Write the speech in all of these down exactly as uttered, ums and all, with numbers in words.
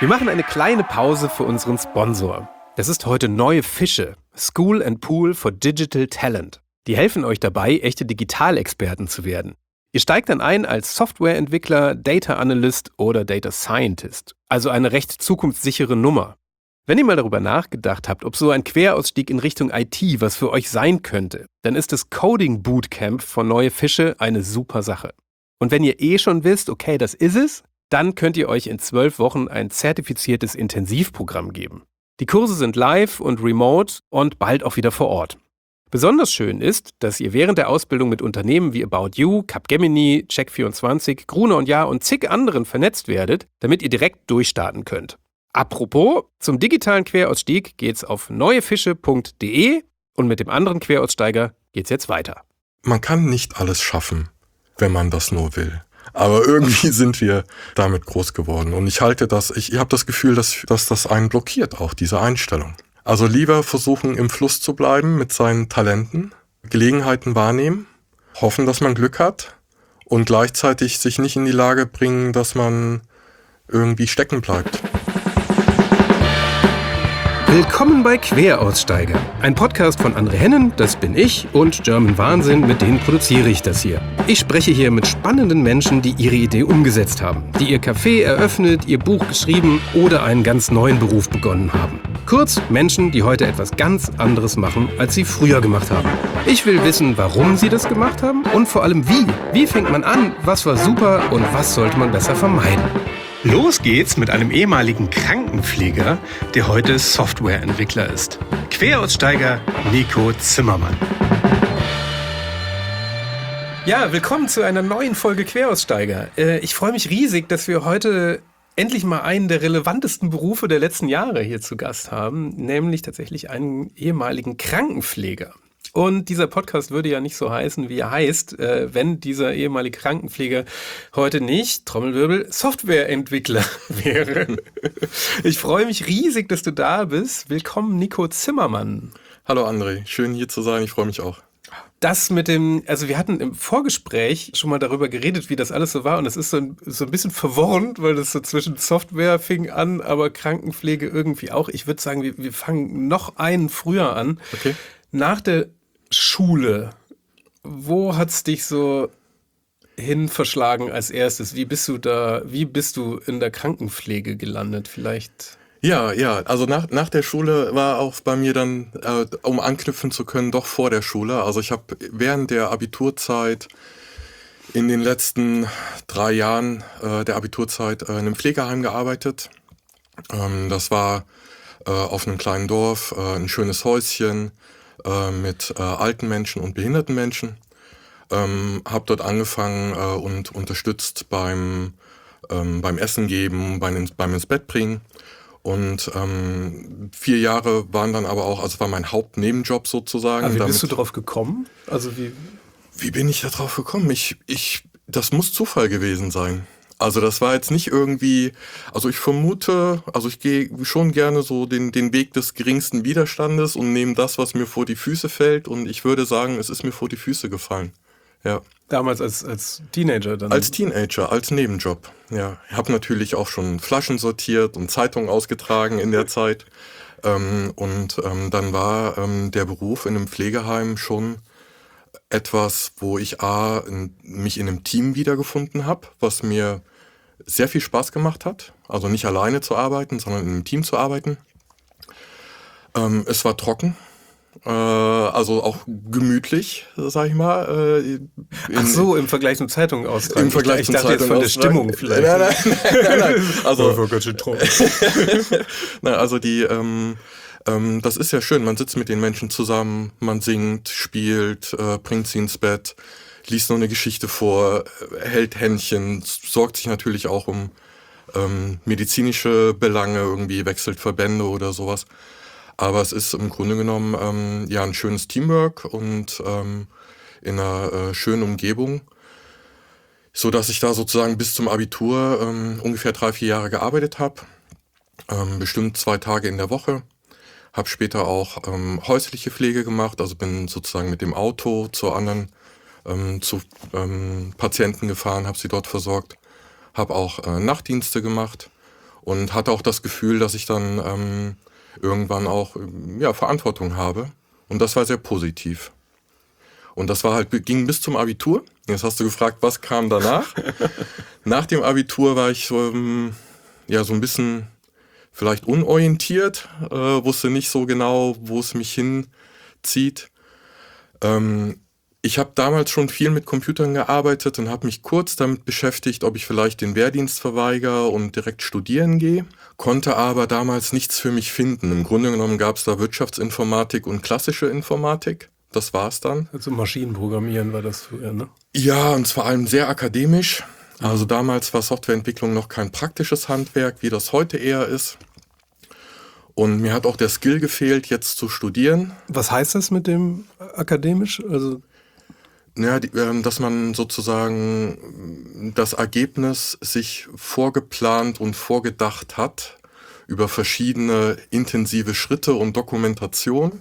Wir machen eine kleine Pause für unseren Sponsor. Das ist heute Neue Fische, School and Pool for Digital Talent. Die helfen euch dabei, echte Digitalexperten zu werden. Ihr steigt dann ein als Softwareentwickler, Data Analyst oder Data Scientist. Also eine recht zukunftssichere Nummer. Wenn ihr mal darüber nachgedacht habt, ob so ein Querausstieg in Richtung I T was für euch sein könnte, dann ist das Coding Bootcamp von Neue Fische eine super Sache. Und wenn ihr eh schon wisst, okay, das ist es, dann könnt ihr euch in zwölf Wochen ein zertifiziertes Intensivprogramm geben. Die Kurse sind live und remote und bald auch wieder vor Ort. Besonders schön ist, dass ihr während der Ausbildung mit Unternehmen wie About You, Capgemini, Check vierundzwanzig, Gruner und Jahr und zig anderen vernetzt werdet, damit ihr direkt durchstarten könnt. Apropos, zum digitalen Querausstieg geht's auf neuefische punkt de und mit dem anderen Queraussteiger geht's jetzt weiter. Man kann nicht alles schaffen, wenn man das nur will. Aber irgendwie sind wir damit groß geworden. Und ich halte das, ich, ich habe das Gefühl, dass, dass das einen blockiert, auch diese Einstellung. Also lieber versuchen, im Fluss zu bleiben mit seinen Talenten, Gelegenheiten wahrnehmen, hoffen, dass man Glück hat und gleichzeitig sich nicht in die Lage bringen, dass man irgendwie stecken bleibt. Willkommen bei Queraussteiger, ein Podcast von André Hennen, das bin ich, und German Wahnsinn, mit denen produziere ich das hier. Ich spreche hier mit spannenden Menschen, die ihre Idee umgesetzt haben, die ihr Café eröffnet, ihr Buch geschrieben oder einen ganz neuen Beruf begonnen haben. Kurz, Menschen, die heute etwas ganz anderes machen, als sie früher gemacht haben. Ich will wissen, warum sie das gemacht haben und vor allem wie. Wie fängt man an, was war super und was sollte man besser vermeiden? Los geht's mit einem ehemaligen Krankenpfleger, der heute Softwareentwickler ist. Queraussteiger Nico Zimmermann. Ja, willkommen zu einer neuen Folge Queraussteiger. Ich freue mich riesig, dass wir heute endlich mal einen der relevantesten Berufe der letzten Jahre hier zu Gast haben, nämlich tatsächlich einen ehemaligen Krankenpfleger. Und dieser Podcast würde ja nicht so heißen, wie er heißt, äh, wenn dieser ehemalige Krankenpfleger heute nicht, Trommelwirbel, Softwareentwickler wäre. Ich freue mich riesig, dass du da bist. Willkommen, Nico Zimmermann. Hallo André, schön hier zu sein, ich freue mich auch. Das mit dem, also wir hatten im Vorgespräch schon mal darüber geredet, wie das alles so war, und es ist so ein, so ein bisschen verworrend, weil das so zwischen Software fing an, aber Krankenpflege irgendwie auch. Ich würde sagen, wir, wir fangen noch einen früher an. Okay. Nach der Schule, wo hat's dich so hin verschlagen als erstes? Wie bist du da, wie bist du in der Krankenpflege gelandet vielleicht? Ja, ja, also nach, nach der Schule war auch bei mir dann, äh, um anknüpfen zu können, doch vor der Schule. Also ich habe während der Abiturzeit in den letzten drei Jahren äh, der Abiturzeit äh, in einem Pflegeheim gearbeitet. Ähm, das war äh, auf einem kleinen Dorf, äh, ein schönes Häuschen, mit äh, alten Menschen und behinderten Menschen. Ähm, habe dort angefangen äh, und unterstützt beim, ähm, beim Essen geben, beim, beim ins Bett bringen. Und ähm, vier Jahre waren dann aber auch, also war mein Hauptnebenjob sozusagen. Aber wie damit, bist du drauf gekommen? Also wie? Wie bin ich da drauf gekommen? Ich, ich, das muss Zufall gewesen sein. Also das war jetzt nicht irgendwie, also ich vermute, also ich gehe schon gerne so den, den Weg des geringsten Widerstandes und nehme das, was mir vor die Füße fällt, und ich würde sagen, es ist mir vor die Füße gefallen. Ja. Damals als, als Teenager dann? Als Teenager, als Nebenjob, ja. Ich habe natürlich auch schon Flaschen sortiert und Zeitungen ausgetragen in der Zeit. Ähm, und ähm, dann war ähm, der Beruf in einem Pflegeheim schon etwas, wo ich A, in, mich in einem Team wiedergefunden habe, was mir sehr viel Spaß gemacht hat. Also nicht alleine zu arbeiten, sondern in einem Team zu arbeiten. Ähm, es war trocken, äh, also auch gemütlich, sag ich mal. Äh, in, Ach so, im Vergleich zum Zeitung austragen. Im Vergleich ich, zum ich dachte jetzt von der Stimmung vielleicht. Nein, nein, nein, nein, nein. Also, oh, ganz schön trocken. Na, also die, ähm, ähm, das ist ja schön. Man sitzt mit den Menschen zusammen, man singt, spielt, äh, bringt sie ins Bett, liest noch eine Geschichte vor, hält Händchen, sorgt sich natürlich auch um ähm, medizinische Belange, irgendwie wechselt Verbände oder sowas. Aber es ist im Grunde genommen ähm, ja ein schönes Teamwork und ähm, in einer äh, schönen Umgebung, so dass ich da sozusagen bis zum Abitur ähm, ungefähr drei, vier Jahre gearbeitet habe, ähm, bestimmt zwei Tage in der Woche. Habe später auch ähm, häusliche Pflege gemacht, also bin sozusagen mit dem Auto zu anderen ähm, zu ähm, Patienten gefahren, habe sie dort versorgt, habe auch äh, Nachtdienste gemacht und hatte auch das Gefühl, dass ich dann ähm, irgendwann auch ja, Verantwortung habe. Und das war sehr positiv. Und das war halt, ging bis zum Abitur. Jetzt hast du gefragt, was kam danach? Nach dem Abitur war ich so, ähm, ja, so ein bisschen vielleicht unorientiert, äh, wusste nicht so genau, wo es mich hinzieht. Ähm, ich habe damals schon viel mit Computern gearbeitet und habe mich kurz damit beschäftigt, ob ich vielleicht den Wehrdienst verweigere und direkt studieren gehe, konnte aber damals nichts für mich finden. Im Grunde genommen gab es da Wirtschaftsinformatik und klassische Informatik. Das war's dann. Also Maschinenprogrammieren war das früher, ne? Ja, und vor allem sehr akademisch. Also damals war Softwareentwicklung noch kein praktisches Handwerk, wie das heute eher ist. Und mir hat auch der Skill gefehlt, jetzt zu studieren. Was heißt das mit dem akademisch? Also Ja, die, ähm, dass man sozusagen das Ergebnis sich vorgeplant und vorgedacht hat über verschiedene intensive Schritte und Dokumentation.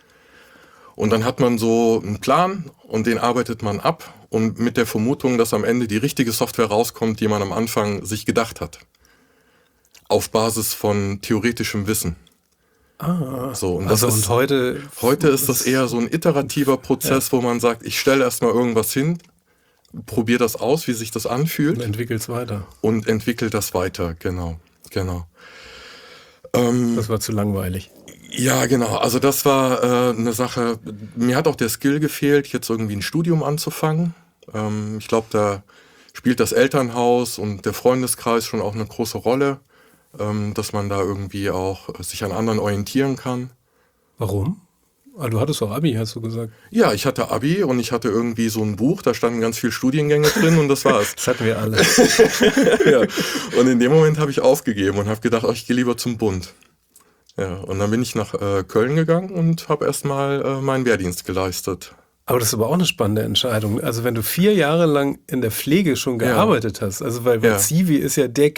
Und dann hat man so einen Plan und den arbeitet man ab und mit der Vermutung, dass am Ende die richtige Software rauskommt, die man am Anfang sich gedacht hat. Auf Basis von theoretischem Wissen. Ah, so, und also das ist, und heute... Heute ist das eher so ein iterativer Prozess, ja, wo man sagt, ich stelle erstmal irgendwas hin, probiere das aus, wie sich das anfühlt. Und entwickelt es weiter. Und entwickelt das weiter, genau, genau. Ähm, das war zu langweilig. Ja, genau. Also das war äh, eine Sache, mir hat auch der Skill gefehlt, jetzt irgendwie ein Studium anzufangen. Ähm, ich glaube, da spielt das Elternhaus und der Freundeskreis schon auch eine große Rolle, ähm, dass man da irgendwie auch sich an anderen orientieren kann. Warum? Ah, du hattest auch Abi, hast du gesagt. Ja, ich hatte Abi und ich hatte irgendwie so ein Buch, da standen ganz viele Studiengänge drin und das war's. Das hatten wir alle. Ja. Und in dem Moment habe ich aufgegeben und habe gedacht, oh, ich gehe lieber zum Bund. Ja, und dann bin ich nach äh, Köln gegangen und habe erstmal äh, meinen Wehrdienst geleistet. Aber das ist aber auch eine spannende Entscheidung. Also wenn du vier Jahre lang in der Pflege schon gearbeitet ja. hast, also weil, weil ja. Zivi ist ja der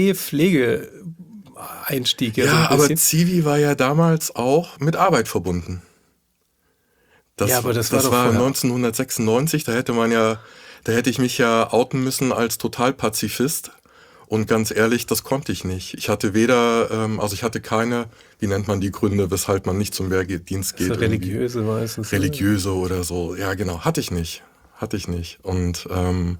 Klischee-Pflege-Einstieg. Ja, ja, so ein aber Zivi war ja damals auch mit Arbeit verbunden. Das, ja, aber das, das war, war doch neunzehnhundertsechsundneunzig, da hätte man ja, da hätte ich mich ja outen müssen als Totalpazifist. Und ganz ehrlich, das konnte ich nicht. Ich hatte weder, ähm, also ich hatte keine, wie nennt man die Gründe, weshalb man nicht zum Wehrdienst geht. Also religiöse meistens. Religiöse oder so. Ja, genau. Hatte ich nicht. Hatte ich nicht. Und ähm,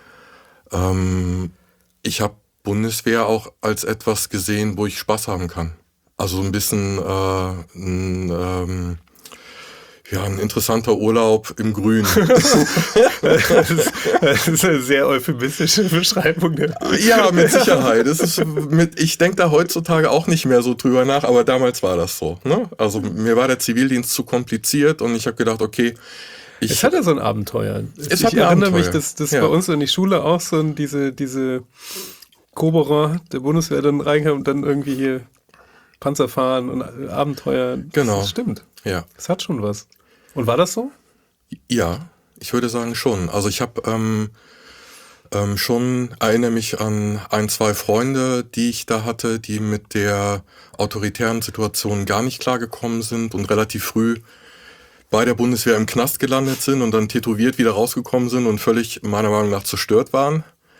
ähm, ich habe Bundeswehr auch als etwas gesehen, wo ich Spaß haben kann. Also ein bisschen äh, ein, ähm, ja, ein interessanter Urlaub im Grün. das, ist, das ist eine sehr euphemistische Beschreibung. Ne? Ja, mit Sicherheit. Das ist mit, ich denke da heutzutage auch nicht mehr so drüber nach, aber damals war das so. Ne? Also mir war der Zivildienst zu kompliziert und ich habe gedacht, okay. Ich, es hat ja so ein Abenteuer. Es ich hat ein erinnere Abenteuer. mich, dass, dass ja. bei uns in die Schule auch so diese, diese Koberer der Bundeswehr dann reinkam und dann irgendwie hier Panzer fahren und Abenteuer. Genau. Das stimmt. Ja. Es hat schon was. Und war das so? Ja, ich würde sagen schon. Also ich habe ähm, ähm, schon, erinnere mich an ein, zwei Freunde, die ich da hatte, die mit der autoritären Situation gar nicht klargekommen sind und relativ früh bei der Bundeswehr im Knast gelandet sind und dann tätowiert wieder rausgekommen sind und völlig meiner Meinung nach zerstört waren.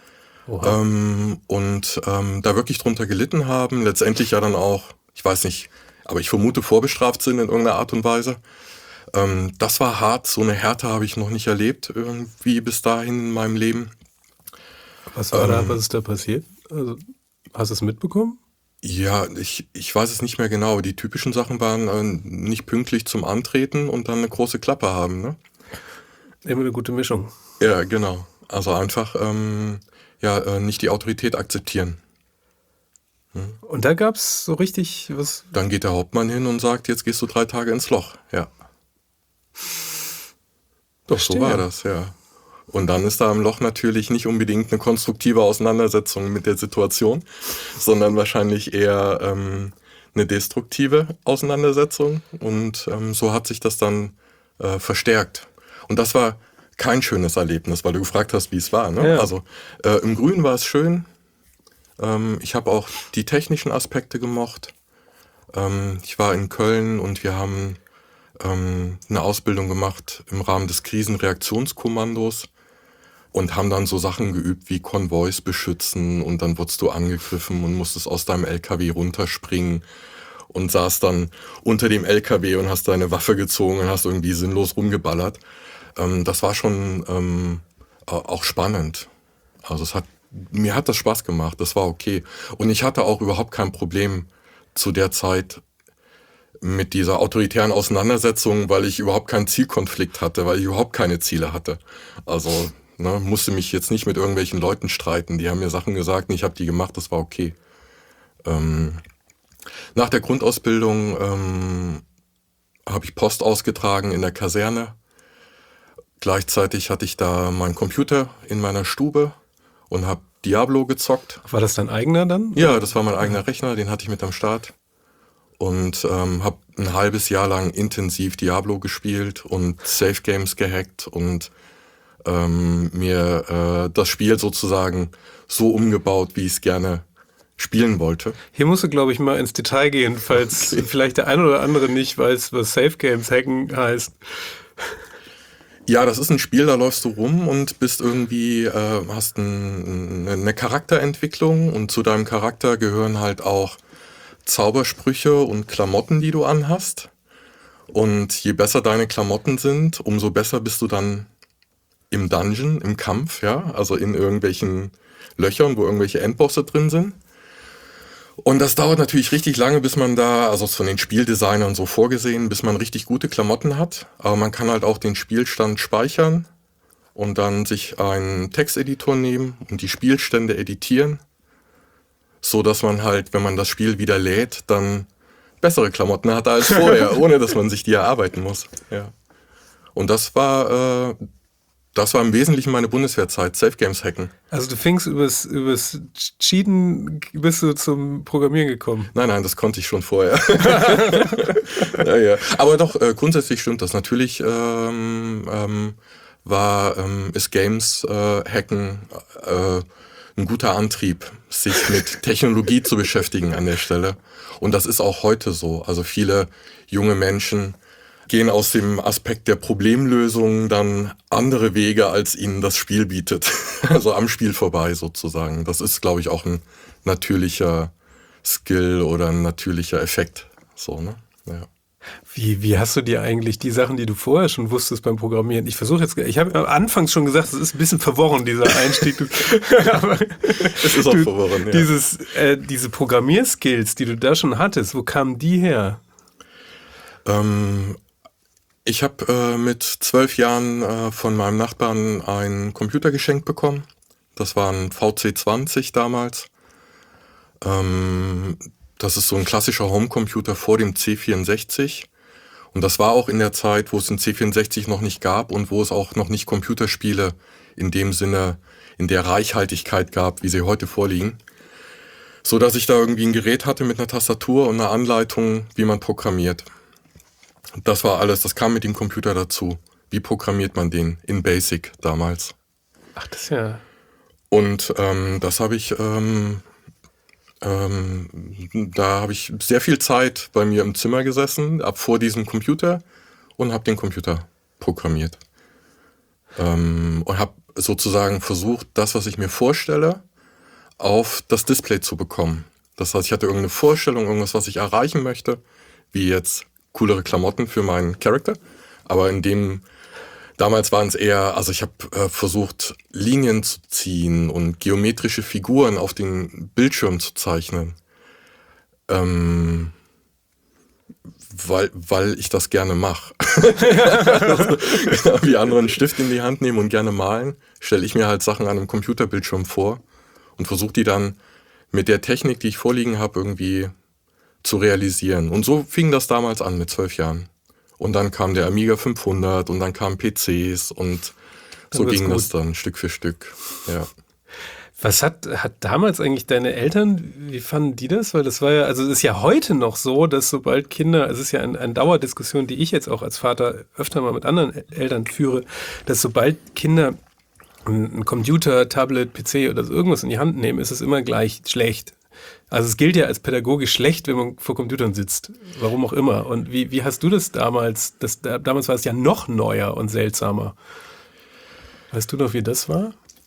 Ähm, und ähm, da wirklich drunter gelitten haben. Letztendlich ja dann auch, ich weiß nicht, aber ich vermute vorbestraft sind in irgendeiner Art und Weise. Ähm, das war hart, so eine Härte habe ich noch nicht erlebt, irgendwie bis dahin in meinem Leben. Was war ähm, da, was ist da passiert? Also, hast du es mitbekommen? Ja, ich, ich weiß es nicht mehr genau. Die typischen Sachen waren äh, nicht pünktlich zum Antreten und dann eine große Klappe haben, ne? Immer eine gute Mischung. Ja, genau. Also einfach ähm, ja, äh, nicht die Autorität akzeptieren. Hm. Und da gab es so richtig was... Dann geht der Hauptmann hin und sagt, jetzt gehst du drei Tage ins Loch. Ja. Doch, so war das, ja. Und dann ist da im Loch natürlich nicht unbedingt eine konstruktive Auseinandersetzung mit der Situation, sondern wahrscheinlich eher ähm, eine destruktive Auseinandersetzung. Und ähm, so hat sich das dann äh, verstärkt. Und das war kein schönes Erlebnis, weil du gefragt hast, wie es war. Ne? Ja. Also äh, im Grün war es schön. Ähm, ich habe auch die technischen Aspekte gemocht. Ähm, ich war in Köln und wir haben ähm, eine Ausbildung gemacht im Rahmen des Krisenreaktionskommandos. und haben dann so Sachen geübt wie Konvois beschützen und dann wurdest du angegriffen und musstest aus deinem L K W runterspringen und saß dann unter dem L K W und hast deine Waffe gezogen und hast irgendwie sinnlos rumgeballert. Ähm, das war schon ähm, auch spannend. Also es hat, mir hat das Spaß gemacht, das war okay. Und ich hatte auch überhaupt kein Problem zu der Zeit mit dieser autoritären Auseinandersetzung, weil ich überhaupt keinen Zielkonflikt hatte, weil ich überhaupt keine Ziele hatte. Also ne, musste mich jetzt nicht mit irgendwelchen Leuten streiten. Die haben mir Sachen gesagt und ich habe die gemacht, das war okay. Ähm, nach der Grundausbildung ähm, habe ich Post ausgetragen in der Kaserne. Gleichzeitig hatte ich da meinen Computer in meiner Stube und habe Diablo gezockt. War das dein eigener dann? Ja, das war mein eigener Rechner, den hatte ich mit am Start. Und ähm, habe ein halbes Jahr lang intensiv Diablo gespielt und Safe Games gehackt und ähm, mir äh, das Spiel sozusagen so umgebaut, wie ich es gerne spielen wollte. Hier musst du, glaube ich, mal ins Detail gehen, falls okay. vielleicht der eine oder andere nicht weiß, was Safe Games hacken heißt. Ja, das ist ein Spiel, da läufst du rum und bist irgendwie, äh, hast ein, eine Charakterentwicklung und zu deinem Charakter gehören halt auch Zaubersprüche und Klamotten, die du anhast. Und je besser deine Klamotten sind, umso besser bist du dann im Dungeon, im Kampf, ja, also in irgendwelchen Löchern, wo irgendwelche Endbosse drin sind. Und das dauert natürlich richtig lange, bis man da, also von den Spieldesignern so vorgesehen, bis man richtig gute Klamotten hat. Aber man kann halt auch den Spielstand speichern und dann sich einen Texteditor nehmen und die Spielstände editieren, so dass man halt, wenn man das Spiel wieder lädt, dann bessere Klamotten hat als vorher, ohne dass man sich die erarbeiten muss. Ja. Und das war, äh, das war im Wesentlichen meine Bundeswehrzeit, Safe Games hacken. Also du fingst übers, übers Cheaten, bist du zum Programmieren gekommen? Nein, nein, das konnte ich schon vorher. ja, ja. Aber doch, äh, grundsätzlich stimmt das. Natürlich ähm, ähm, war, ähm, ist Games äh, hacken äh, ein guter Antrieb, sich mit Technologie zu beschäftigen an der Stelle. Und das ist auch heute so. Also viele junge Menschen gehen aus dem Aspekt der Problemlösung dann andere Wege, als ihnen das Spiel bietet. Also am Spiel vorbei sozusagen. Das ist, glaube ich, auch ein natürlicher Skill oder ein natürlicher Effekt. So, ne? Ja. Wie, wie hast du dir eigentlich die Sachen, die du vorher schon wusstest beim Programmieren? Ich versuche jetzt, ich habe anfangs schon gesagt, es ist ein bisschen verworren, dieser Einstieg. Aber es ist auch du, verworren, ja. Dieses, äh, diese Programmierskills, die du da schon hattest, wo kamen die her? Ähm, ich habe äh, mit zwölf Jahren äh, von meinem Nachbarn einen Computer geschenkt bekommen. Das war ein V C zwanzig damals. Ähm, Das ist so ein klassischer Homecomputer vor dem C vierundsechzig. Und das war auch in der Zeit, wo es den C vierundsechzig noch nicht gab und wo es auch noch nicht Computerspiele in dem Sinne, in der Reichhaltigkeit gab, wie sie heute vorliegen. So dass ich da irgendwie ein Gerät hatte mit einer Tastatur und einer Anleitung, wie man programmiert. Das war alles, das kam mit dem Computer dazu. Wie programmiert man den in Basic damals? Ach, das ist ja... Und ähm, das habe ich... Ähm, Ähm, da habe ich sehr viel Zeit bei mir im Zimmer gesessen, ab vor diesem Computer und habe den Computer programmiert. Ähm, und habe sozusagen versucht, das, was ich mir vorstelle, auf das Display zu bekommen. Das heißt, ich hatte irgendeine Vorstellung, irgendwas, was ich erreichen möchte, wie jetzt coolere Klamotten für meinen Charakter. Aber in dem Damals waren es eher, also ich habe äh, versucht, Linien zu ziehen und geometrische Figuren auf den Bildschirm zu zeichnen. Ähm, weil, weil ich das gerne mache. Also, genau, wie andere einen Stift in die Hand nehmen und gerne malen, stelle ich mir halt Sachen an einem Computerbildschirm vor und versuche die dann mit der Technik, die ich vorliegen habe, irgendwie zu realisieren. Und so fing das damals an mit zwölf Jahren. Und dann kam der Amiga fünfhundert und dann kamen P Cs und so ging das dann Stück für Stück. Ja. Was hat, hat damals eigentlich deine Eltern, wie fanden die das? Weil das war ja, also es ist ja heute noch so, dass sobald Kinder, es ist ja eine, eine Dauerdiskussion, die ich jetzt auch als Vater öfter mal mit anderen Eltern führe, dass sobald Kinder einen Computer, Tablet, P C oder so irgendwas in die Hand nehmen, ist es immer gleich schlecht. Also es gilt ja als pädagogisch schlecht, wenn man vor Computern sitzt. Warum auch immer. Und wie, wie hast du das damals? Das, damals war es ja noch neuer und seltsamer. Weißt du noch, wie das war?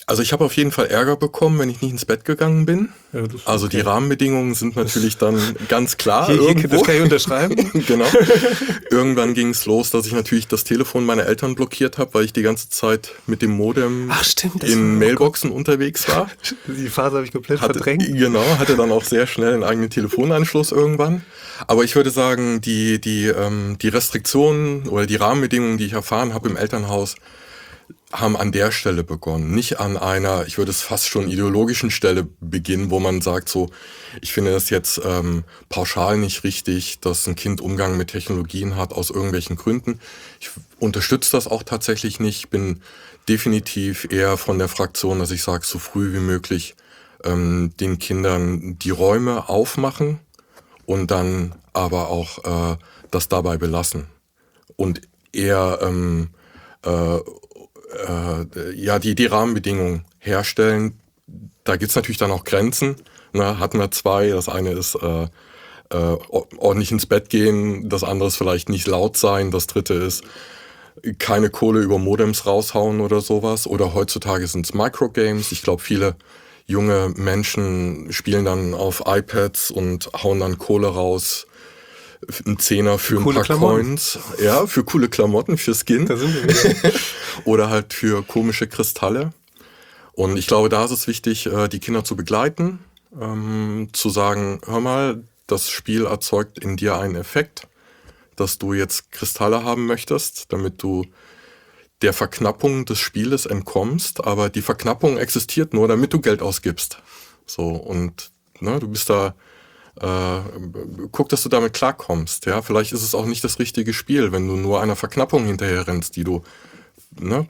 Also ich habe auf jeden Fall Ärger bekommen, wenn ich nicht ins Bett gegangen bin. Ja, das ist also okay. Die Rahmenbedingungen sind natürlich dann ganz klar. Hier, hier, irgendwo. das kann ich unterschreiben. Genau. Irgendwann ging es los, dass ich natürlich das Telefon meiner Eltern blockiert habe, weil ich die ganze Zeit mit dem Modem Ach, stimmt, das in war- Mailboxen unterwegs war. Die Phase habe ich komplett Hatte, verdrängt. genau, hatte dann auch sehr schnell einen eigenen Telefonanschluss irgendwann. Aber ich würde sagen, die, die, ähm, die Restriktionen oder die Rahmenbedingungen, die ich erfahren habe im Elternhaus, haben an der Stelle begonnen. Nicht an einer, ich würde es fast schon ideologischen Stelle beginnen, wo man sagt so, ich finde das jetzt ähm, pauschal nicht richtig, dass ein Kind Umgang mit Technologien hat aus irgendwelchen Gründen. Ich unterstütze das auch tatsächlich nicht. Ich bin definitiv eher von der Fraktion, dass ich sage, so früh wie möglich ähm, den Kindern die Räume aufmachen und dann aber auch äh, das dabei belassen. Und eher ähm, äh, äh, ja, die, die Rahmenbedingungen herstellen. Da gibt's natürlich dann auch Grenzen. Ne? Hatten wir zwei. Das eine ist äh, äh, ordentlich ins Bett gehen, das andere ist vielleicht nicht laut sein, das dritte ist keine Kohle über Modems raushauen oder sowas. Oder heutzutage sind's Microgames. Ich glaube, viele junge Menschen spielen dann auf iPads und hauen dann Kohle raus. Ein Zehner für, für ein paar Klamotten. Coins. Ja, für coole Klamotten, für Skin. Da sind wir wieder. Oder halt für komische Kristalle. Und ich glaube, da ist es wichtig, die Kinder zu begleiten, ähm, zu sagen, hör mal, das Spiel erzeugt in dir einen Effekt, dass du jetzt Kristalle haben möchtest, damit du der Verknappung des Spieles entkommst. Aber die Verknappung existiert nur, damit du Geld ausgibst. So, und ne, du bist da, äh, guck, dass du damit klarkommst. Ja, vielleicht ist es auch nicht das richtige Spiel, wenn du nur einer Verknappung hinterher rennst, die du, ne?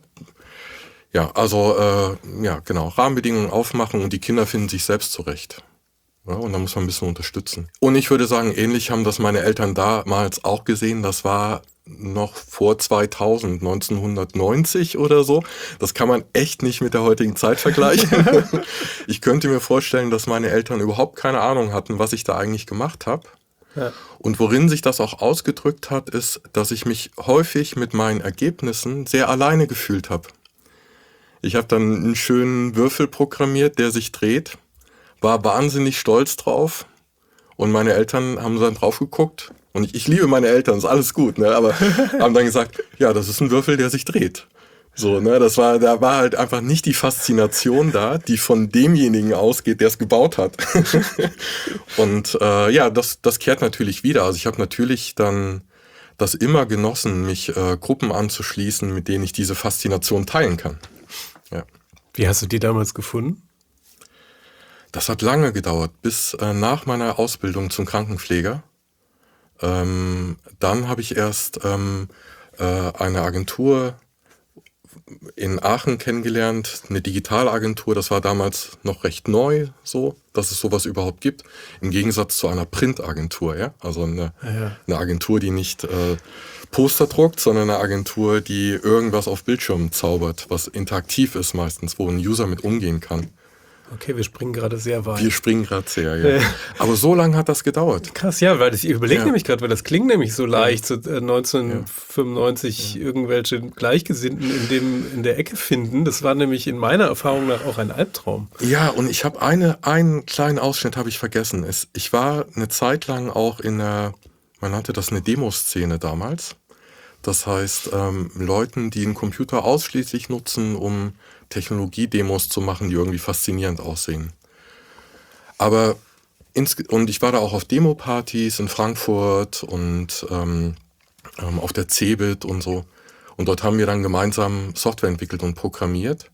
Ja, also, äh, ja, genau, Rahmenbedingungen aufmachen und die Kinder finden sich selbst zurecht. Ja, und da muss man ein bisschen unterstützen. Und ich würde sagen, ähnlich haben das meine Eltern damals auch gesehen. Das war noch vor zweitausend, neunzehnhundertneunzig oder so. Das kann man echt nicht mit der heutigen Zeit vergleichen. Ich könnte mir vorstellen, dass meine Eltern überhaupt keine Ahnung hatten, was ich da eigentlich gemacht habe. Ja. Und worin sich das auch ausgedrückt hat, ist, dass ich mich häufig mit meinen Ergebnissen sehr alleine gefühlt habe. Ich habe dann einen schönen Würfel programmiert, der sich dreht, war wahnsinnig stolz drauf und meine Eltern haben dann drauf geguckt und ich, ich liebe meine Eltern, ist alles gut, ne? Aber haben dann gesagt, ja, das ist ein Würfel, der sich dreht. So, ne, das war, da war halt einfach nicht die Faszination da, die von demjenigen ausgeht, der es gebaut hat. Und äh, ja, das, das kehrt natürlich wieder. Also ich habe natürlich dann das immer genossen, mich äh, Gruppen anzuschließen, mit denen ich diese Faszination teilen kann. Ja. Wie hast du die damals gefunden? Das hat lange gedauert, bis äh, nach meiner Ausbildung zum Krankenpfleger. Ähm, dann habe ich erst ähm, äh, eine Agentur in Aachen kennengelernt, eine Digitalagentur. Das war damals noch recht neu, so, dass es sowas überhaupt gibt. Im Gegensatz zu einer Print-Agentur, ja, also eine, ja, ja. eine Agentur, die nicht äh, Poster druckt, sondern eine Agentur, die irgendwas auf Bildschirmen zaubert, was interaktiv ist meistens, wo ein User mit umgehen kann. Okay, wir springen gerade sehr weit. Wir springen gerade sehr, ja. Aber so lange hat das gedauert. Krass, ja, weil das, ich überlege ja. nämlich gerade, weil das klingt nämlich so leicht, so äh, neunzehnhundertfünfundneunzig ja. irgendwelche Gleichgesinnten in, dem, in der Ecke finden. Das war nämlich in meiner Erfahrung nach auch ein Albtraum. Ja, und ich habe eine, einen kleinen Ausschnitt habe ich vergessen. Es, ich war eine Zeit lang auch in einer, man nannte das eine Demoszene damals. Das heißt, ähm, Leuten, die einen Computer ausschließlich nutzen, um Technologiedemos zu machen, die irgendwie faszinierend aussehen. Aber ins, und ich war da auch auf Demo-Partys in Frankfurt und ähm, ähm, auf der Cebit und so. Und dort haben wir dann gemeinsam Software entwickelt und programmiert.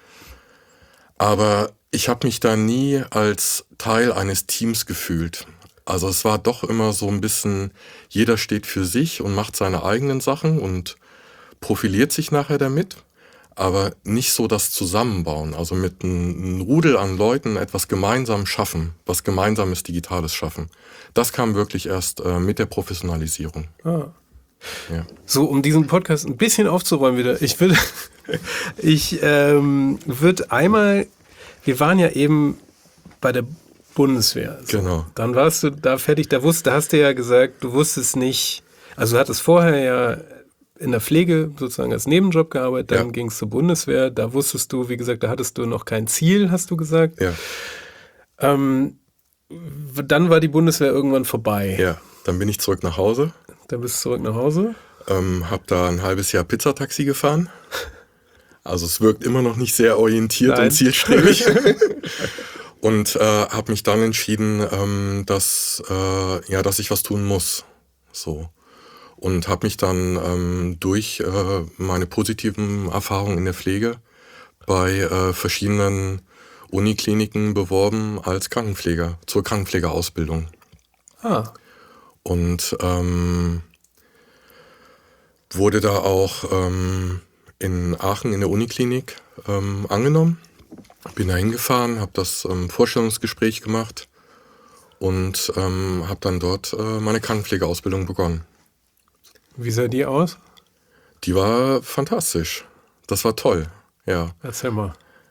Aber ich habe mich da nie als Teil eines Teams gefühlt. Also es war doch immer so ein bisschen, jeder steht für sich und macht seine eigenen Sachen und profiliert sich nachher damit. Aber nicht so das Zusammenbauen, also mit einem, einem Rudel an Leuten etwas gemeinsam schaffen, was gemeinsames Digitales schaffen. Das kam wirklich erst äh, mit der Professionalisierung. Ah. Ja. So, um diesen Podcast ein bisschen aufzuräumen wieder, ich würde, ich ähm, würde einmal, wir waren ja eben bei der Bundeswehr. So. Genau. Dann warst du da fertig, da wusste, da hast du ja gesagt, du wusstest nicht, also du hattest vorher ja in der Pflege sozusagen als Nebenjob gearbeitet, dann Ja. ging es zur Bundeswehr, da wusstest du, wie gesagt, da hattest du noch kein Ziel, hast du gesagt. Ja, Ähm, w- dann war die Bundeswehr irgendwann vorbei. ja. Dann bin ich zurück nach Hause, Dann bist du zurück nach Hause. ähm, habe da ein halbes Jahr Pizzataxi gefahren. Also es wirkt immer noch nicht sehr orientiert Nein. und zielstrebig. Und äh, habe mich dann entschieden, ähm, dass, äh, ja, dass ich was tun muss. So. Und habe mich dann ähm, durch äh, meine positiven Erfahrungen in der Pflege bei äh, verschiedenen Unikliniken beworben als Krankenpfleger, zur Krankenpflegeausbildung. Ah, Und ähm, wurde da auch ähm, in Aachen in der Uniklinik ähm, angenommen. Bin da hingefahren, habe das ähm, Vorstellungsgespräch gemacht und ähm, habe dann dort äh, meine Krankenpflegeausbildung begonnen. wie sah die aus? Die war fantastisch. Das war toll, ja. Erzähl mal.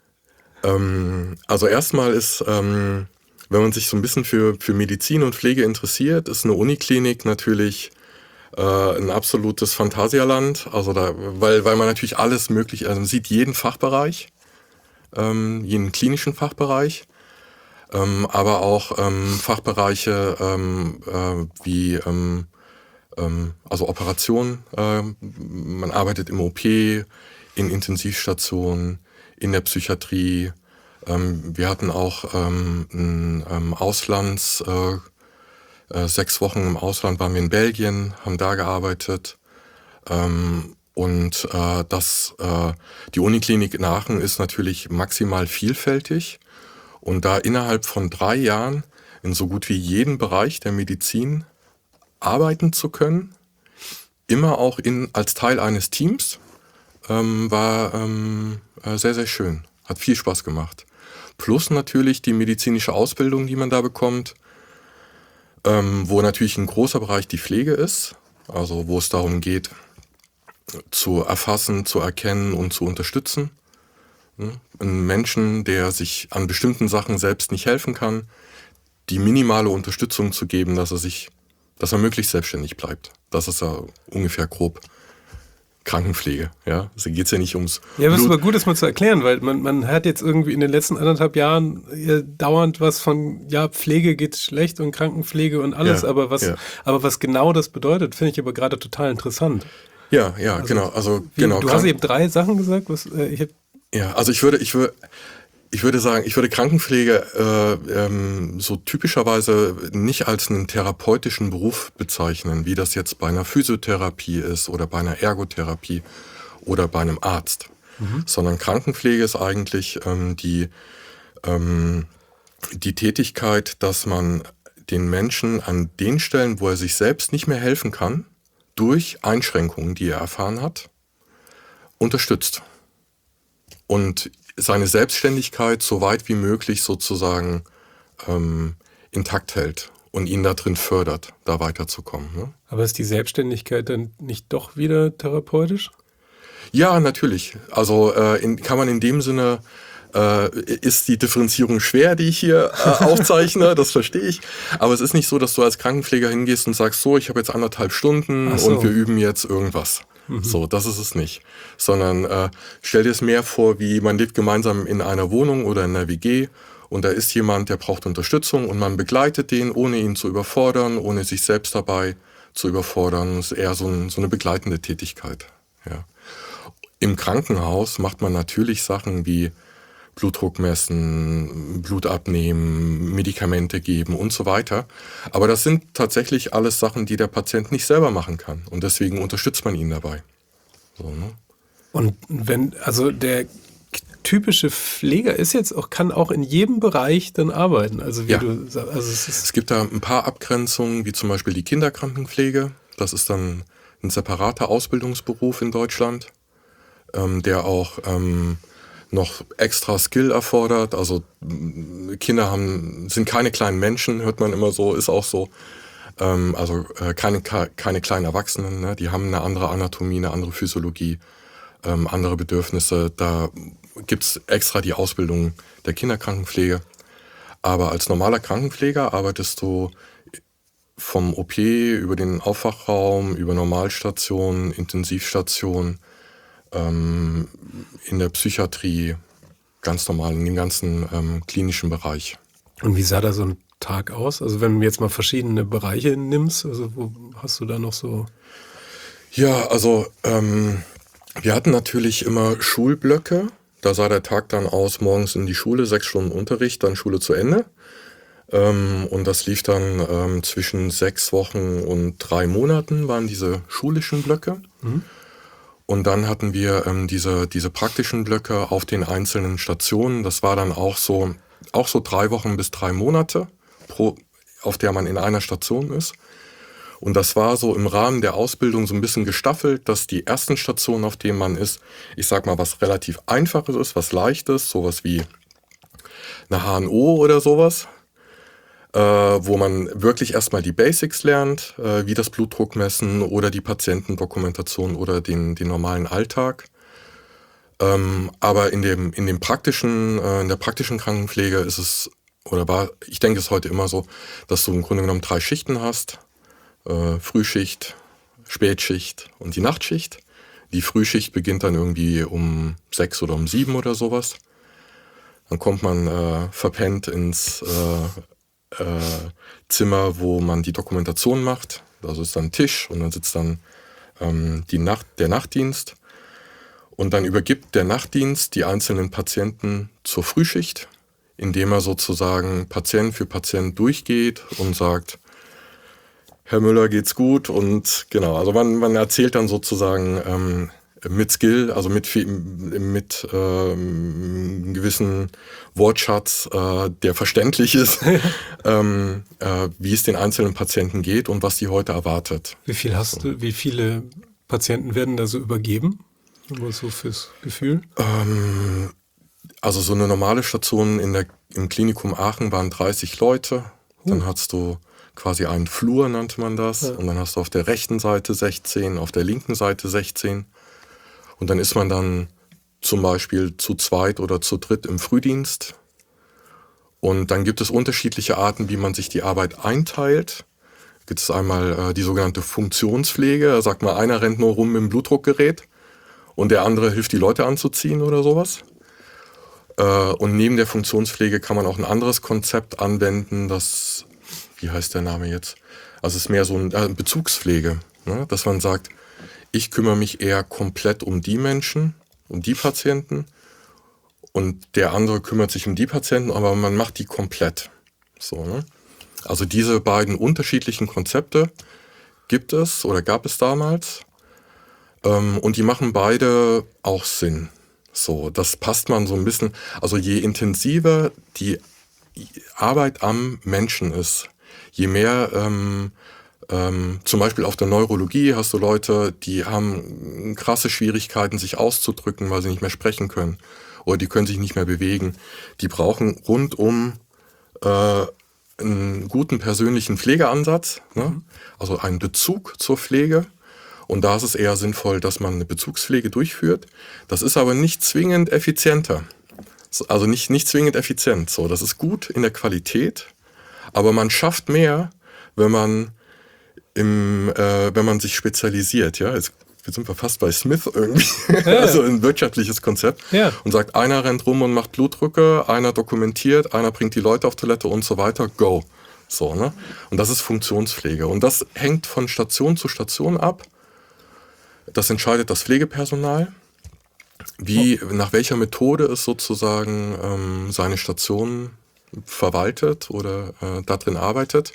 Ähm, also erstmal ist, ähm, wenn man sich so ein bisschen für, für Medizin und Pflege interessiert, ist eine Uniklinik natürlich äh, ein absolutes Phantasialand. Also da, weil, weil man natürlich alles möglich, also man sieht jeden Fachbereich, ähm, jeden klinischen Fachbereich, ähm, aber auch ähm, Fachbereiche ähm, äh, wie ähm, ähm, also Operationen. Äh, man arbeitet im O P, in Intensivstationen, in der Psychiatrie. Ähm, wir hatten auch ähm, ein ähm, Auslands, äh, äh, sechs Wochen im Ausland waren wir in Belgien, haben da gearbeitet. Ähm, und äh, das, äh, die Uniklinik in Aachen ist natürlich maximal vielfältig. Und da innerhalb von drei Jahren in so gut wie jedem Bereich der Medizin arbeiten zu können, immer auch in, als Teil eines Teams, ähm, war ähm, äh, sehr, sehr schön. Hat viel Spaß gemacht. Plus natürlich die medizinische Ausbildung, die man da bekommt, ähm, wo natürlich ein großer Bereich die Pflege ist, also wo es darum geht, zu erfassen, zu erkennen und zu unterstützen. Ein Menschen, der sich an bestimmten Sachen selbst nicht helfen kann, die minimale Unterstützung zu geben, dass er sich, dass er möglichst selbstständig bleibt. Das ist ja ungefähr grob Krankenpflege. Ja, also geht es ja nicht ums Ja, aber es ist Blut. aber gut, das mal zu erklären, weil man, man hat jetzt irgendwie in den letzten anderthalb Jahren äh, dauernd was von, ja, Pflege geht schlecht und Krankenpflege und alles, Ja, aber was, ja. aber was genau das bedeutet, finde ich aber gerade total interessant. Ja, ja, genau. Also Wie, genau. du Krank- hast eben drei Sachen gesagt, was, äh, ich hab, Ja, also ich würde, ich würde, ich würde sagen, ich würde Krankenpflege äh, ähm, so typischerweise nicht als einen therapeutischen Beruf bezeichnen, wie das jetzt bei einer Physiotherapie ist oder bei einer Ergotherapie oder bei einem Arzt, sondern Krankenpflege ist eigentlich ähm, die ähm, die Tätigkeit, dass man den Menschen an den Stellen, wo er sich selbst nicht mehr helfen kann, durch Einschränkungen, die er erfahren hat, unterstützt. Und seine Selbstständigkeit so weit wie möglich sozusagen ähm, intakt hält und ihn da drin fördert, da weiterzukommen. Ne? aber ist die Selbstständigkeit dann nicht doch wieder therapeutisch? Ja, natürlich. Also äh, in, kann man in dem Sinne, äh, ist die Differenzierung schwer, die ich hier äh, aufzeichne, das verstehe ich. Aber es ist nicht so, dass du als Krankenpfleger hingehst und sagst, so, ich habe jetzt anderthalb Stunden Ach so. und wir üben jetzt irgendwas. So, das ist es nicht. Sondern äh, stell dir es mehr vor, wie man lebt gemeinsam in einer Wohnung oder in einer W G und da ist jemand, der braucht Unterstützung und man begleitet den, ohne ihn zu überfordern, ohne sich selbst dabei zu überfordern. Das ist eher so, ein, so eine begleitende Tätigkeit. Ja. Im Krankenhaus macht man natürlich Sachen wie Blutdruck messen, Blut abnehmen, Medikamente geben und so weiter. Aber das sind tatsächlich alles Sachen, die der Patient nicht selber machen kann. Und deswegen unterstützt man ihn dabei. So, ne? Und wenn, also der typische Pfleger ist jetzt auch, kann auch in jedem Bereich dann arbeiten. Also wie Ja. du sagst, also es ist, Es gibt da ein paar Abgrenzungen, wie zum Beispiel die Kinderkrankenpflege. Das ist dann ein separater Ausbildungsberuf in Deutschland, ähm, der auch ähm, noch extra Skill erfordert. Also m, Kinder haben, sind keine kleinen Menschen, hört man immer so, ist auch so. Ähm, also äh, keine, ke- keine kleinen Erwachsenen, ne? Die haben eine andere Anatomie, eine andere Physiologie, ähm, andere Bedürfnisse. Da gibt's extra die Ausbildung der Kinderkrankenpflege. Aber als normaler Krankenpfleger arbeitest du vom O P über den Aufwachraum, über Normalstation, Intensivstation, ähm, in der Psychiatrie, ganz normal, in dem ganzen ähm, klinischen Bereich. Und wie sah da so ein Tag aus? Also wenn du jetzt mal verschiedene Bereiche nimmst, also wo hast du da noch so... Ja, also ähm, wir hatten natürlich immer Schulblöcke. Da sah der Tag dann aus, morgens in die Schule, sechs Stunden Unterricht, dann Schule zu Ende. Ähm, und das lief dann ähm, zwischen sechs Wochen und drei Monaten, waren diese schulischen Blöcke. Mhm. Und dann hatten wir ähm, diese, diese praktischen Blöcke auf den einzelnen Stationen. Das war dann auch so, auch so drei Wochen bis drei Monate, pro, auf der man in einer Station ist. Und das war so im Rahmen der Ausbildung so ein bisschen gestaffelt, dass die ersten Stationen, auf denen man ist, ich sag mal, was relativ Einfaches ist, was Leichtes, sowas wie eine H N O oder sowas, äh, wo man wirklich erstmal die Basics lernt, äh, wie das Blutdruck messen oder die Patientendokumentation oder den, den normalen Alltag. Ähm, aber in dem, in dem praktischen, äh, in der praktischen Krankenpflege ist es, oder war, ich denke es ist heute immer so, dass du im Grunde genommen drei Schichten hast. Äh, Frühschicht, Spätschicht und die Nachtschicht. Die Frühschicht beginnt dann irgendwie um sechs oder um sieben oder sowas. Dann kommt man äh, verpennt ins äh, äh, Zimmer, wo man die Dokumentation macht. Also ist dann ein Tisch und dann sitzt dann ähm, die Nacht, der Nachtdienst. Und dann übergibt der Nachtdienst die einzelnen Patienten zur Frühschicht, indem er sozusagen Patient für Patient durchgeht und sagt, Herr Müller, geht's gut? Und genau, also man, man erzählt dann sozusagen ähm, mit Skill, also mit, mit ähm, einem gewissen Wortschatz, äh, der verständlich ist, ähm, äh, wie es den einzelnen Patienten geht und was die heute erwartet. Wie viel hast du, wie viele Patienten werden da so übergeben? Nur so fürs Gefühl? Ähm, also so eine normale Station in der, im Klinikum Aachen waren dreißig Leute. Dann uh. hast du quasi einen Flur, nannte man das. Ja. Und dann hast du auf der rechten Seite sechzehn, auf der linken Seite sechzehn. Und dann ist man dann zum Beispiel zu zweit oder zu dritt im Frühdienst. Und dann gibt es unterschiedliche Arten, wie man sich die Arbeit einteilt. Gibt es einmal äh, die sogenannte Funktionspflege. Da sagt man, einer rennt nur rum mit dem Blutdruckgerät und der andere hilft, die Leute anzuziehen oder sowas. Äh, und neben der Funktionspflege kann man auch ein anderes Konzept anwenden, das... Wie heißt der Name jetzt? Also es ist mehr so eine äh, Bezugspflege, ne? Dass man sagt, ich kümmere mich eher komplett um die Menschen, um die Patienten und der andere kümmert sich um die Patienten, aber man macht die komplett. So, ne? Also diese beiden unterschiedlichen Konzepte gibt es oder gab es damals ähm, und die machen beide auch Sinn. So, das passt man so ein bisschen, also je intensiver die Arbeit am Menschen ist, je mehr, ähm, ähm, zum Beispiel auf der Neurologie hast du Leute, die haben krasse Schwierigkeiten, sich auszudrücken, weil sie nicht mehr sprechen können. Oder die können sich nicht mehr bewegen. Die brauchen rundum äh, einen guten persönlichen Pflegeansatz, ne? Also einen Bezug zur Pflege. Und da ist es eher sinnvoll, dass man eine Bezugspflege durchführt. Das ist aber nicht zwingend effizienter. Also nicht, nicht zwingend effizient. So, das ist gut in der Qualität. Aber man schafft mehr, wenn man im, äh, wenn man sich spezialisiert. Ja, jetzt sind wir fast bei Smith irgendwie, ja. Also ein wirtschaftliches Konzept. Ja. Und sagt, einer rennt rum und macht Blutdrücke, einer dokumentiert, einer bringt die Leute auf Toilette und so weiter. Go. So, ne? Und das ist Funktionspflege. Und das hängt von Station zu Station ab. Das entscheidet das Pflegepersonal, wie, oh. nach welcher Methode es sozusagen ähm, seine Station verwaltet oder äh, darin arbeitet.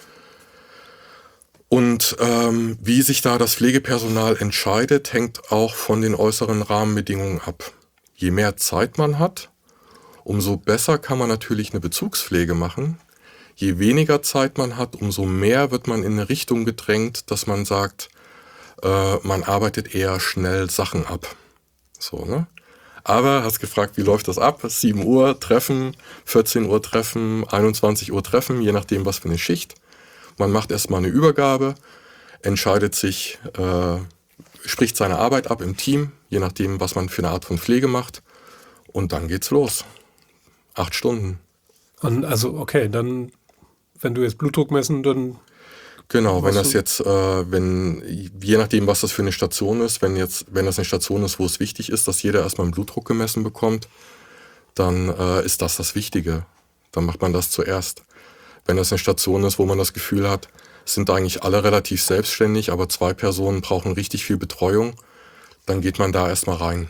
Und ähm, wie sich da das Pflegepersonal entscheidet, hängt auch von den äußeren Rahmenbedingungen ab. Je mehr Zeit man hat, umso besser kann man natürlich eine Bezugspflege machen. Je weniger Zeit man hat, umso mehr wird man in eine Richtung gedrängt, dass man sagt, äh, man arbeitet eher schnell Sachen ab. So, ne? Aber hast gefragt, wie läuft das ab? sieben Uhr Treffen, vierzehn Uhr Treffen, einundzwanzig Uhr Treffen, je nachdem was für eine Schicht. Man macht erstmal eine Übergabe, entscheidet sich, äh, spricht seine Arbeit ab im Team, je nachdem was man für eine Art von Pflege macht. Und dann geht's los. Acht Stunden. Und also okay, dann, wenn du jetzt Blutdruck messen, dann Genau, wenn das jetzt, äh, wenn, je nachdem, was das für eine Station ist, wenn jetzt, wenn das eine Station ist, wo es wichtig ist, dass jeder erstmal einen Blutdruck gemessen bekommt, dann äh, ist das das Wichtige. Dann macht man das zuerst. Wenn das eine Station ist, wo man das Gefühl hat, sind eigentlich alle relativ selbstständig, aber zwei Personen brauchen richtig viel Betreuung, dann geht man da erstmal rein.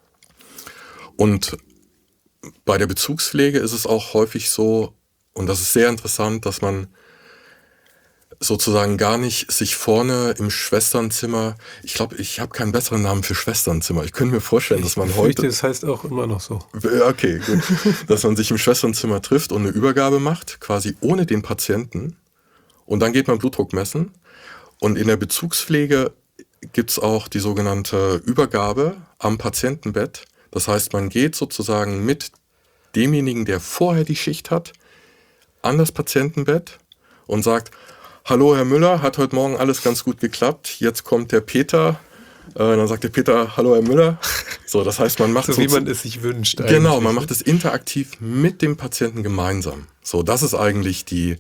Und bei der Bezugspflege ist es auch häufig so, und das ist sehr interessant, dass man sozusagen gar nicht sich vorne im Schwesternzimmer, ich glaube, ich habe keinen besseren Namen für Schwesternzimmer. Ich könnte mir vorstellen, dass man heute... Das heißt auch immer noch so. Okay, gut. Dass man sich im Schwesternzimmer trifft und eine Übergabe macht, quasi ohne den Patienten. Und dann geht man Blutdruck messen. Und in der Bezugspflege gibt es auch die sogenannte Übergabe am Patientenbett. Das heißt, man geht sozusagen mit demjenigen, der vorher die Schicht hat, an das Patientenbett und sagt: Hallo Herr Müller, hat heute Morgen alles ganz gut geklappt. Jetzt kommt der Peter. Äh, dann sagt der Peter: Hallo Herr Müller. So, das heißt, man macht so so wie man es sich wünscht. Genau, man macht es interaktiv mit dem Patienten gemeinsam. So, das ist eigentlich die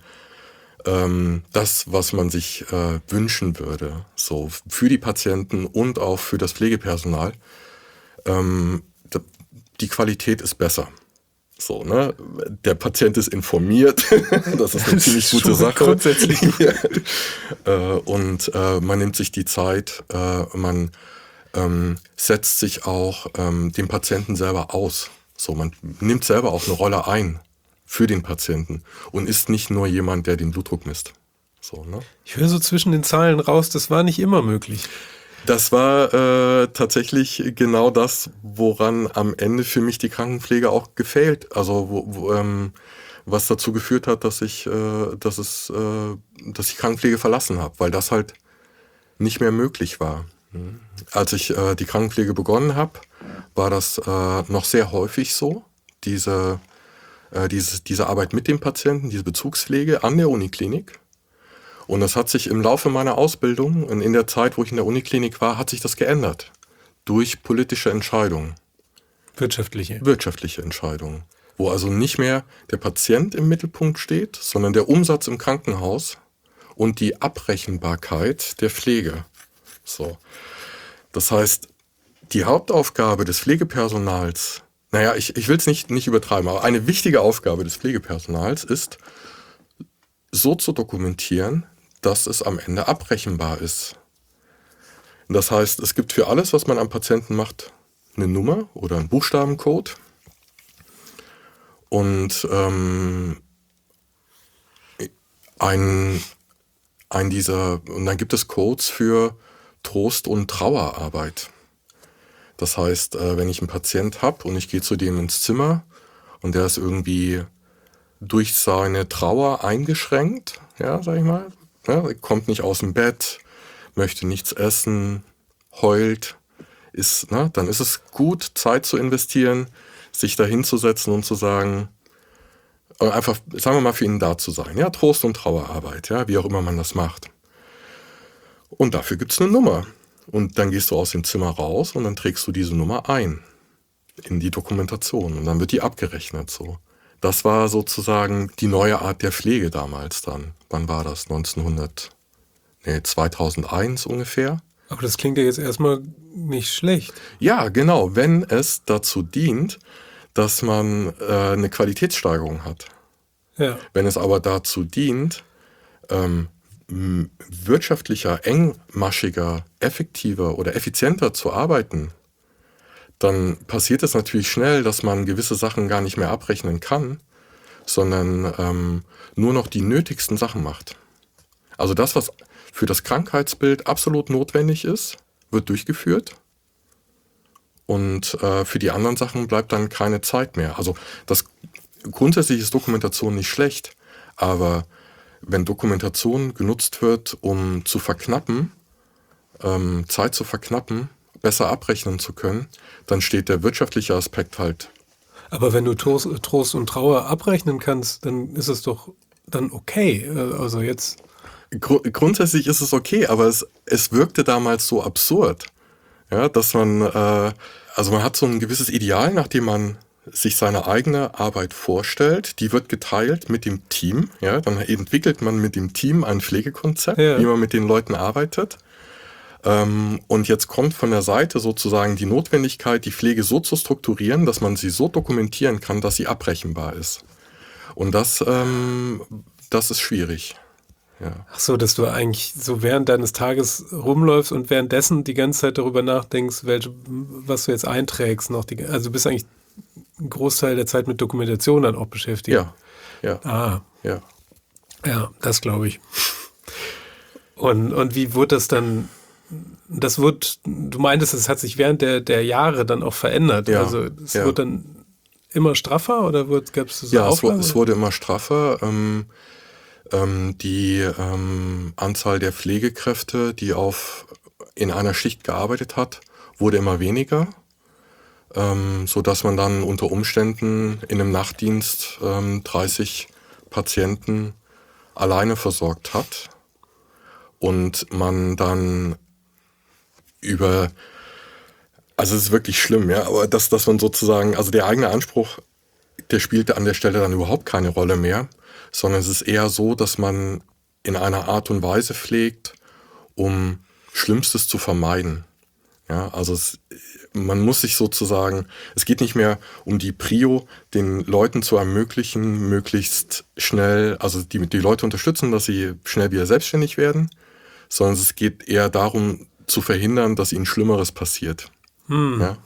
ähm, das, was man sich äh, wünschen würde. So für die Patienten und auch für das Pflegepersonal. Ähm, die Qualität ist besser. So, ne? Der Patient ist informiert, das ist eine ziemlich gute Sache. Grundsätzlich. Ja. äh, und äh, man nimmt sich die Zeit, äh, man ähm, setzt sich auch ähm, dem Patienten selber aus. So, man nimmt selber auch eine Rolle ein für den Patienten und ist nicht nur jemand, der den Blutdruck misst. So, ne? Ich höre so zwischen den Zahlen raus, das war nicht immer möglich. Das war äh, tatsächlich genau das, woran am Ende für mich die Krankenpflege auch gefehlt. Also wo, wo, ähm, was dazu geführt hat, dass ich, äh, dass es, äh, dass ich Krankenpflege verlassen habe, weil das halt nicht mehr möglich war. Mhm. Als ich äh, die Krankenpflege begonnen habe, war das äh, noch sehr häufig so, diese, äh, diese, diese Arbeit mit dem Patienten, diese Bezugspflege an der Uniklinik. Und das hat sich im Laufe meiner Ausbildung und in der Zeit, wo ich in der Uniklinik war, hat sich das geändert. Durch politische Entscheidungen. Wirtschaftliche. Wirtschaftliche Entscheidungen. Wo also nicht mehr der Patient im Mittelpunkt steht, sondern der Umsatz im Krankenhaus und die Abrechenbarkeit der Pflege. So. Das heißt, die Hauptaufgabe des Pflegepersonals, naja, ich, ich will es nicht, nicht übertreiben, aber eine wichtige Aufgabe des Pflegepersonals ist, so zu dokumentieren, dass es am Ende abrechenbar ist. Das heißt, es gibt für alles, was man am Patienten macht, eine Nummer oder einen Buchstabencode. Und ähm, ein, ein dieser, und dann gibt es Codes für Trost- und Trauerarbeit. Das heißt, äh, wenn ich einen Patient habe und ich gehe zu dem ins Zimmer und der ist irgendwie durch seine Trauer eingeschränkt, ja, sag ich mal, ja, kommt nicht aus dem Bett, möchte nichts essen, heult, ist, ne, dann ist es gut, Zeit zu investieren, sich da hinzusetzen und zu sagen, einfach, sagen wir mal, für ihn da zu sein, ja, Trost- und Trauerarbeit, ja, wie auch immer man das macht. Und dafür gibt's eine Nummer. Und dann gehst du aus dem Zimmer raus und dann trägst du diese Nummer ein in die Dokumentation und dann wird die abgerechnet, so. Das war sozusagen die neue Art der Pflege damals dann. Wann war das? neunzehnhundert, nee, zweitausendeins ungefähr. Aber das klingt ja jetzt erstmal nicht schlecht. Ja, genau, wenn es dazu dient, dass man äh, eine Qualitätssteigerung hat. Ja. Wenn es aber dazu dient, ähm, m- wirtschaftlicher, engmaschiger, effektiver oder effizienter zu arbeiten, dann passiert es natürlich schnell, dass man gewisse Sachen gar nicht mehr abrechnen kann, sondern ähm, nur noch die nötigsten Sachen macht. Also das, was für das Krankheitsbild absolut notwendig ist, wird durchgeführt und äh, für die anderen Sachen bleibt dann keine Zeit mehr. Also das grundsätzlich ist Dokumentation nicht schlecht, aber wenn Dokumentation genutzt wird, um zu verknappen, ähm, Zeit zu verknappen, besser abrechnen zu können, dann steht der wirtschaftliche Aspekt halt. Aber wenn du Trost, Trost und Trauer abrechnen kannst, dann ist es doch dann okay. Also jetzt. Gru- grundsätzlich ist es okay, aber es, es wirkte damals so absurd, ja, dass man, äh, also man hat so ein gewisses Ideal, nach dem man sich seine eigene Arbeit vorstellt, die wird geteilt mit dem Team. Ja, dann entwickelt man mit dem Team ein Pflegekonzept, ja. wie man mit den Leuten arbeitet. Ähm, und jetzt kommt von der Seite sozusagen die Notwendigkeit, die Pflege so zu strukturieren, dass man sie so dokumentieren kann, dass sie abrechenbar ist. Und das, ähm, das ist schwierig. Ja. Ach so, dass du eigentlich so während deines Tages rumläufst und währenddessen die ganze Zeit darüber nachdenkst, welche, was du jetzt einträgst. Noch die, also du bist eigentlich einen Großteil der Zeit mit Dokumentation dann auch beschäftigt. Ja, ja. Ah. Ja, ja das glaube ich. Und, und wie wurde das dann, das wird, du meintest, es hat sich während der, der Jahre dann auch verändert. Ja, also es ja. wird dann immer straffer oder gab es so Ja, Auflagen? es, es wurde immer straffer. Ähm, ähm, die ähm, Anzahl der Pflegekräfte, die auf in einer Schicht gearbeitet hat, wurde immer weniger, ähm, so dass man dann unter Umständen in einem Nachtdienst ähm, dreißig Patienten alleine versorgt hat und man dann über, also es ist wirklich schlimm, ja, aber dass, dass man sozusagen, also der eigene Anspruch, der spielte an der Stelle dann überhaupt keine Rolle mehr, sondern es ist eher so, dass man in einer Art und Weise pflegt, um Schlimmstes zu vermeiden. Ja, also es, man muss sich sozusagen, es geht nicht mehr um die Prio, den Leuten zu ermöglichen, möglichst schnell, also die, die Leute unterstützen, dass sie schnell wieder selbstständig werden, sondern es geht eher darum, zu verhindern, dass ihnen Schlimmeres passiert. Hm. Ja?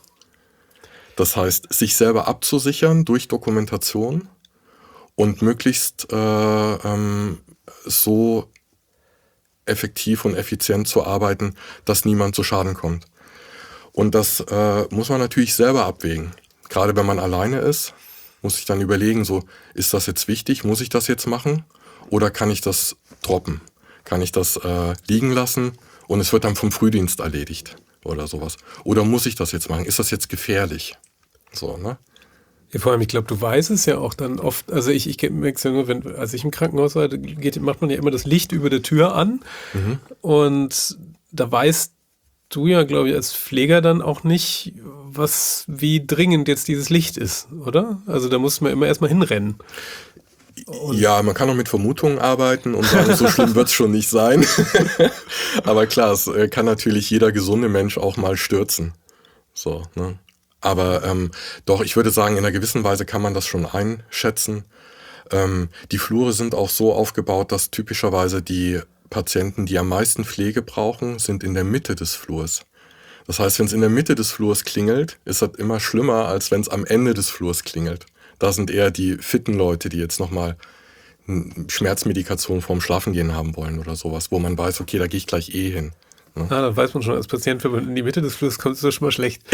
Das heißt, sich selber abzusichern durch Dokumentation und möglichst äh, ähm, so effektiv und effizient zu arbeiten, dass niemand zu Schaden kommt. Und das äh, muss man natürlich selber abwägen. Gerade wenn man alleine ist, muss ich dann überlegen, so, ist das jetzt wichtig? Muss ich das jetzt machen? Oder kann ich das droppen? Kann ich das äh, liegen lassen und es wird dann vom Frühdienst erledigt oder sowas? Oder muss ich das jetzt machen? Ist das jetzt gefährlich? So, ne? Ja, vor allem, ich glaube, du weißt es ja auch dann oft, also ich, ich merke es ja nur, wenn, als ich im Krankenhaus war, geht, macht man ja immer das Licht über der Tür an Mhm. und da weißt du ja, glaube ich, als Pfleger dann auch nicht, was, wie dringend jetzt dieses Licht ist, oder? Also da muss man immer erstmal hinrennen. Und ja, man kann auch mit Vermutungen arbeiten und sagen, so schlimm wird es schon nicht sein. Aber klar, es äh, kann natürlich jeder gesunde Mensch auch mal stürzen. So, ne? Aber ähm, doch, ich würde sagen, in einer gewissen Weise kann man das schon einschätzen. Ähm, die Flure sind auch so aufgebaut, dass typischerweise die Patienten, die am meisten Pflege brauchen, sind in der Mitte des Flurs. Das heißt, wenn es in der Mitte des Flurs klingelt, ist das immer schlimmer, als wenn es am Ende des Flurs klingelt. Da sind eher die fitten Leute, die jetzt nochmal Schmerzmedikation vorm Schlafengehen haben wollen oder sowas, wo man weiß, okay, da gehe ich gleich eh hin. Ne? Ah, dann weiß man schon als Patient, wenn man in die Mitte des Flurs kommt, ist das schon mal schlecht.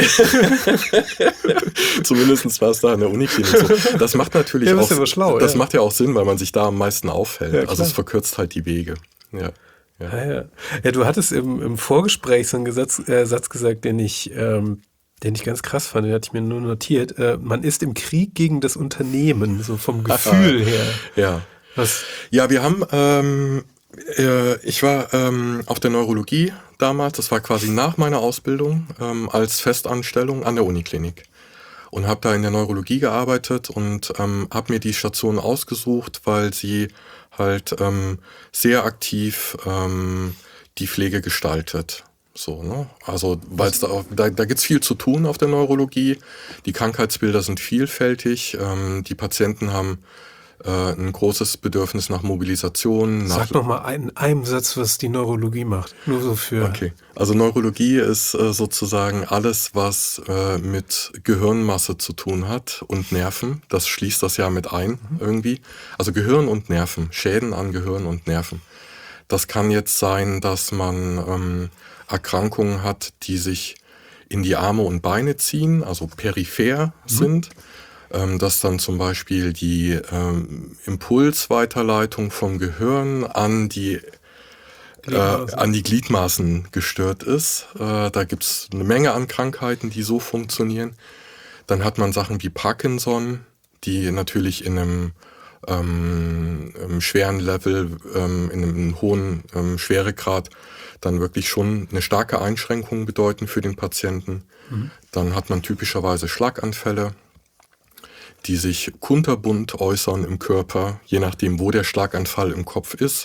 Zumindest war es da in der Uniklinik so. Das macht natürlich ja, das auch, ist aber schlau, das ja. macht ja auch Sinn, weil man sich da am meisten auffällt. Ja, also es verkürzt halt die Wege. Ja, ja. Ah, ja. ja du hattest im, im Vorgespräch so einen Satz, äh, Satz gesagt, den ich, ähm, den ich ganz krass fand, den hatte ich mir nur notiert. Äh, man ist im Krieg gegen das Unternehmen, so vom Gefühl her. Ja. Was? Ja, wir haben, ähm, äh, ich war ähm, auf der Neurologie damals, das war quasi nach meiner Ausbildung, ähm, als Festanstellung an der Uniklinik. Und habe da in der Neurologie gearbeitet und ähm, habe mir die Station ausgesucht, weil sie halt ähm, sehr aktiv ähm, die Pflege gestaltet. So, ne? Also, weil es da, da, da gibt's viel zu tun auf der Neurologie. Die Krankheitsbilder sind vielfältig. Ähm, die Patienten haben äh, ein großes Bedürfnis nach Mobilisation. Nach Sag noch mal in einem Satz, was die Neurologie macht. Nur so für... Okay, also Neurologie ist äh, sozusagen alles, was äh, mit Gehirnmasse zu tun hat und Nerven. Das schließt das ja mit ein irgendwie. Also Gehirn und Nerven, Schäden an Gehirn und Nerven. Das kann jetzt sein, dass man ähm, Erkrankungen hat, die sich in die Arme und Beine ziehen, also peripher mhm. sind. Ähm, dass dann zum Beispiel die ähm, Impulsweiterleitung vom Gehirn an die Äh, an die Gliedmaßen gestört ist. Äh, da gibt's eine Menge an Krankheiten, die so funktionieren. Dann hat man Sachen wie Parkinson, die natürlich in einem, ähm, einem schweren Level, ähm, in einem hohen ähm, Schweregrad dann wirklich schon eine starke Einschränkung bedeuten für den Patienten. Mhm. Dann hat man typischerweise Schlaganfälle. die sich kunterbunt äußern im Körper, je nachdem, wo der Schlaganfall im Kopf ist.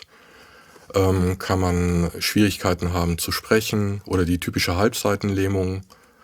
Ähm, kann man Schwierigkeiten haben zu sprechen oder die typische Halbseitenlähmung,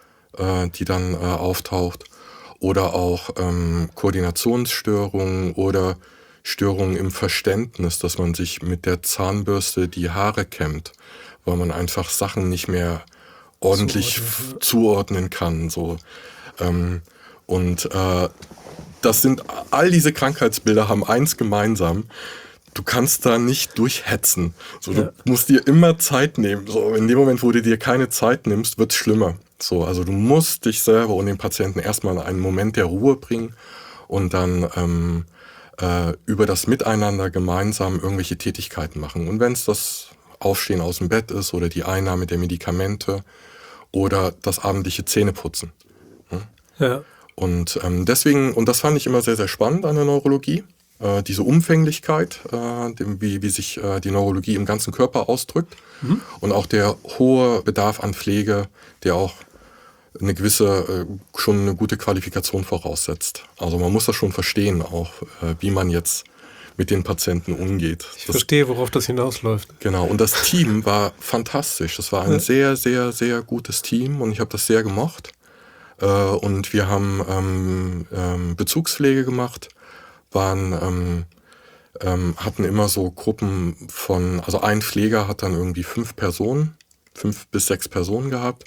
äh, die dann äh, auftaucht, oder auch ähm, Koordinationsstörungen oder Störungen im Verständnis, dass man sich mit der Zahnbürste die Haare kämmt, weil man einfach Sachen nicht mehr ordentlich zuordnen, zuordnen kann. So. Ähm, und äh, das sind all diese Krankheitsbilder haben eins gemeinsam. Du kannst da nicht durchhetzen. So, du ja. musst dir immer Zeit nehmen. So, in dem Moment, wo du dir keine Zeit nimmst, wird's schlimmer. So, also du musst dich selber und den Patienten erstmal einen Moment der Ruhe bringen und dann ähm, äh, über das Miteinander gemeinsam irgendwelche Tätigkeiten machen. Und wenn es das Aufstehen aus dem Bett ist oder die Einnahme der Medikamente oder das abendliche Zähneputzen. Hm? Ja. Und ähm, deswegen, und das fand ich immer sehr, sehr spannend an der Neurologie. Äh, diese Umfänglichkeit, äh, dem, wie, wie sich äh, die Neurologie im ganzen Körper ausdrückt mhm. und auch der hohe Bedarf an Pflege, der auch eine gewisse, äh, schon eine gute Qualifikation voraussetzt. Also man muss das schon verstehen, auch äh, wie man jetzt mit den Patienten umgeht. Ich das, verstehe, worauf das hinausläuft. Genau, und das Team war fantastisch. Das war ein ja. sehr, sehr, sehr gutes Team und ich habe das sehr gemocht. Äh, und wir haben ähm, ähm, Bezugspflege gemacht, waren, ähm, ähm, hatten immer so Gruppen von, also ein Pfleger hat dann irgendwie fünf Personen, fünf bis sechs Personen gehabt.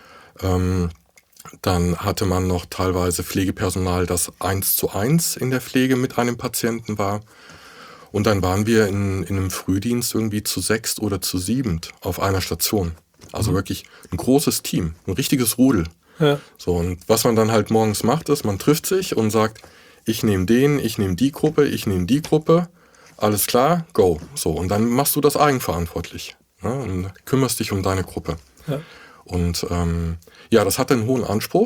Ähm, dann hatte man noch teilweise Pflegepersonal, das eins zu eins in der Pflege mit einem Patienten war. Und dann waren wir in, in einem Frühdienst irgendwie zu sechst oder zu siebend auf einer Station. Also mhm. wirklich ein großes Team, ein richtiges Rudel. Ja. So, und was man dann halt morgens macht, ist, man trifft sich und sagt, ich nehme den, ich nehme die Gruppe, ich nehme die Gruppe, alles klar, go. So, und dann machst du das eigenverantwortlich, ne, und kümmerst dich um deine Gruppe. Ja. Und ähm, ja, das hat einen hohen Anspruch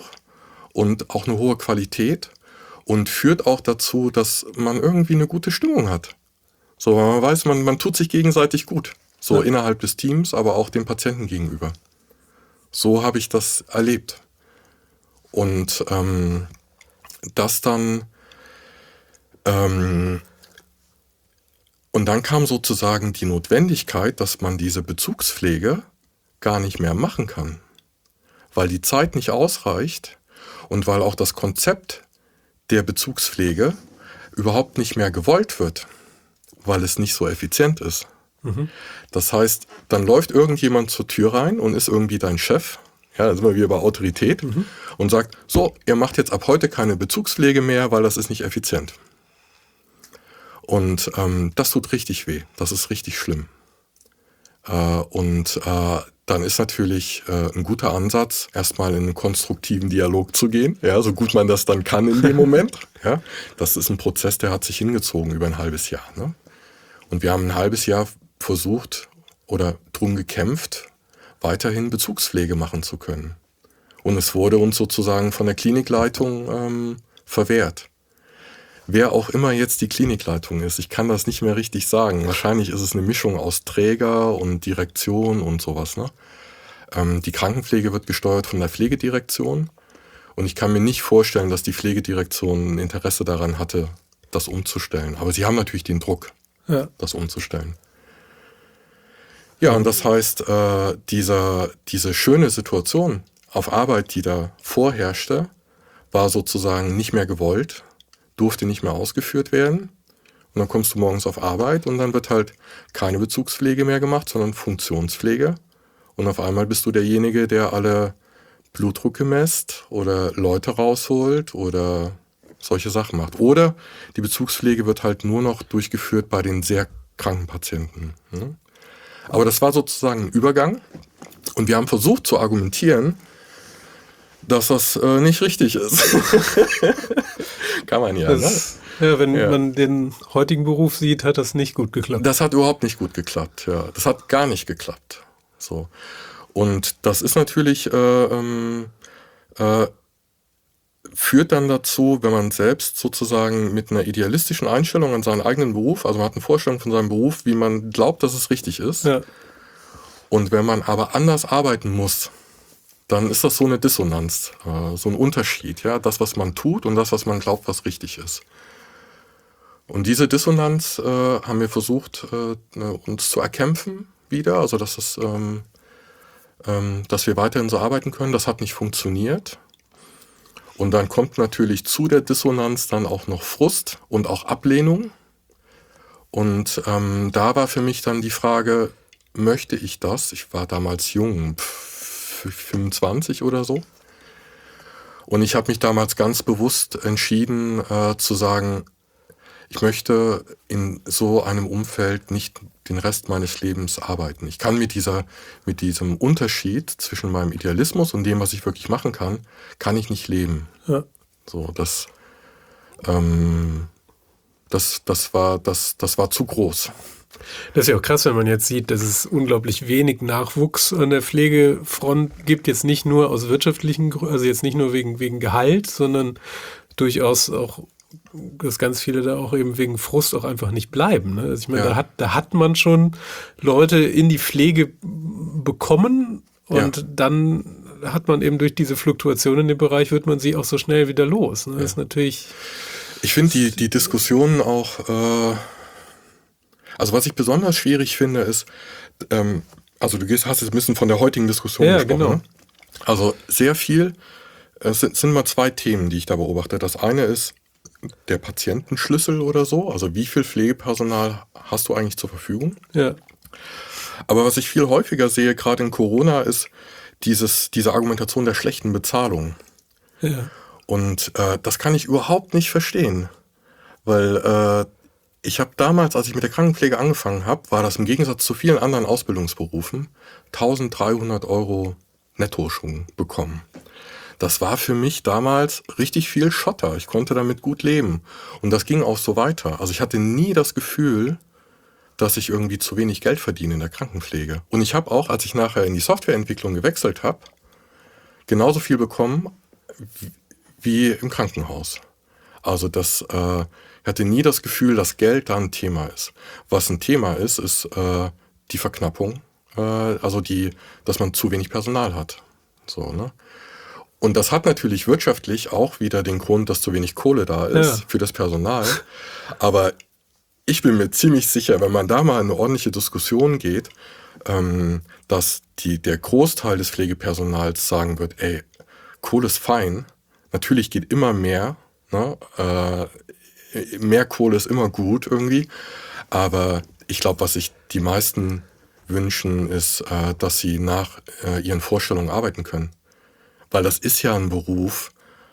und auch eine hohe Qualität und führt auch dazu, dass man irgendwie eine gute Stimmung hat. So, man weiß, man, man tut sich gegenseitig gut. So ja. innerhalb des Teams, aber auch dem Patienten gegenüber. So habe ich das erlebt. Und ähm, das dann ähm, und dann kam sozusagen die Notwendigkeit, dass man diese Bezugspflege gar nicht mehr machen kann, weil die Zeit nicht ausreicht und weil auch das Konzept der Bezugspflege überhaupt nicht mehr gewollt wird, weil es nicht so effizient ist. Mhm. Das heißt, dann läuft irgendjemand zur Tür rein und ist irgendwie dein Chef, ja, da sind wir wieder bei Autorität, mhm. und sagt, so, ihr macht jetzt ab heute keine Bezugspflege mehr, weil das ist nicht effizient. Und ähm, das tut richtig weh, das ist richtig schlimm. Äh, und äh, dann ist natürlich äh, ein guter Ansatz, erstmal in einen konstruktiven Dialog zu gehen, ja, so gut man das dann kann in dem Moment. Ja. Das ist ein Prozess, der hat sich hingezogen über ein halbes Jahr. Ne? Und wir haben ein halbes Jahr versucht oder drum gekämpft, weiterhin Bezugspflege machen zu können. Und es wurde uns sozusagen von der Klinikleitung ähm, verwehrt. Wer auch immer jetzt die Klinikleitung ist, ich kann das nicht mehr richtig sagen. Wahrscheinlich ist es eine Mischung aus Träger und Direktion und sowas. Ne? Ähm, die Krankenpflege wird gesteuert von der Pflegedirektion. Und ich kann mir nicht vorstellen, dass die Pflegedirektion ein Interesse daran hatte, das umzustellen. Aber sie haben natürlich den Druck, ja. das umzustellen. Ja, und das heißt, äh, dieser, diese schöne Situation auf Arbeit, die da vorherrschte, war sozusagen nicht mehr gewollt, durfte nicht mehr ausgeführt werden. Und dann kommst du morgens auf Arbeit und dann wird halt keine Bezugspflege mehr gemacht, sondern Funktionspflege. Und auf einmal bist du derjenige, der alle Blutdrücke messt oder Leute rausholt oder solche Sachen macht. Oder die Bezugspflege wird halt nur noch durchgeführt bei den sehr kranken Patienten. Aber das war sozusagen ein Übergang. Und wir haben versucht zu argumentieren, dass das äh, nicht richtig ist. Kann man ja, das, ne? Ja, wenn ja. man den heutigen Beruf sieht, hat das nicht gut geklappt. Das hat überhaupt nicht gut geklappt, ja. Das hat gar nicht geklappt. So. Und das ist natürlich, äh, äh, führt dann dazu, wenn man selbst sozusagen mit einer idealistischen Einstellung an seinen eigenen Beruf, also man hat eine Vorstellung von seinem Beruf, wie man glaubt, dass es richtig ist. Ja. Und wenn man aber anders arbeiten muss, dann ist das so eine Dissonanz, äh, so ein Unterschied, ja, das, was man tut und das, was man glaubt, was richtig ist. Und diese Dissonanz äh, haben wir versucht, äh, uns zu erkämpfen wieder, also dass, es, ähm, ähm, dass wir weiterhin so arbeiten können. Das hat nicht funktioniert. Und dann kommt natürlich zu der Dissonanz dann auch noch Frust und auch Ablehnung. Und ähm, da war für mich dann die Frage, möchte ich das? Ich war damals jung, fünfundzwanzig oder so. Und ich habe mich damals ganz bewusst entschieden äh, zu sagen, ich möchte in so einem Umfeld nicht den Rest meines Lebens arbeiten. Ich kann mit dieser, mit diesem Unterschied zwischen meinem Idealismus und dem, was ich wirklich machen kann, kann ich nicht leben. Ja. So, das, ähm, das, das war, das, das war zu groß. Das ist ja auch krass, wenn man jetzt sieht, dass es unglaublich wenig Nachwuchs an der Pflegefront gibt. Jetzt nicht nur aus wirtschaftlichen Gründen, also jetzt nicht nur wegen, wegen Gehalt, sondern durchaus auch, dass ganz viele da auch eben wegen Frust auch einfach nicht bleiben. Ne? Also ich meine, ja. da, hat, da hat man schon Leute in die Pflege bekommen und ja. dann hat man eben durch diese Fluktuation in dem Bereich, wird man sie auch so schnell wieder los. Ne? Das ja. ist natürlich... Ich finde die, die Diskussionen auch, äh, also was ich besonders schwierig finde, ist, ähm, also du gehst, hast jetzt ein bisschen von der heutigen Diskussion ja, gesprochen. Genau. Ne? Also sehr viel, es sind, sind mal zwei Themen, die ich da beobachte. Das eine ist der Patientenschlüssel oder so, also wie viel Pflegepersonal hast du eigentlich zur Verfügung? Ja. Aber was ich viel häufiger sehe, gerade in Corona, ist dieses, diese Argumentation der schlechten Bezahlung. Ja. Und äh, das kann ich überhaupt nicht verstehen, weil äh, ich habe damals, als ich mit der Krankenpflege angefangen habe, war das im Gegensatz zu vielen anderen Ausbildungsberufen dreizehnhundert Euro netto schon bekommen. Das war für mich damals richtig viel Schotter. Ich konnte damit gut leben. Und das ging auch so weiter. Also ich hatte nie das Gefühl, dass ich irgendwie zu wenig Geld verdiene in der Krankenpflege. Und ich habe auch, als ich nachher in die Softwareentwicklung gewechselt habe, genauso viel bekommen wie, wie im Krankenhaus. Also das, äh, ich hatte nie das Gefühl, dass Geld da ein Thema ist. Was ein Thema ist, ist äh, die Verknappung. Äh, also die, dass man zu wenig Personal hat. So, ne? Und das hat natürlich wirtschaftlich auch wieder den Grund, dass zu wenig Kohle da ist ja. für das Personal. Aber ich bin mir ziemlich sicher, wenn man da mal in eine ordentliche Diskussion geht, ähm, dass die, der Großteil des Pflegepersonals sagen wird, ey, Kohle ist fein, natürlich geht immer mehr, ne? äh, mehr Kohle ist immer gut irgendwie, aber ich glaube, was sich die meisten wünschen, ist, äh, dass sie nach äh, ihren Vorstellungen arbeiten können. Weil das ist ja ein Beruf,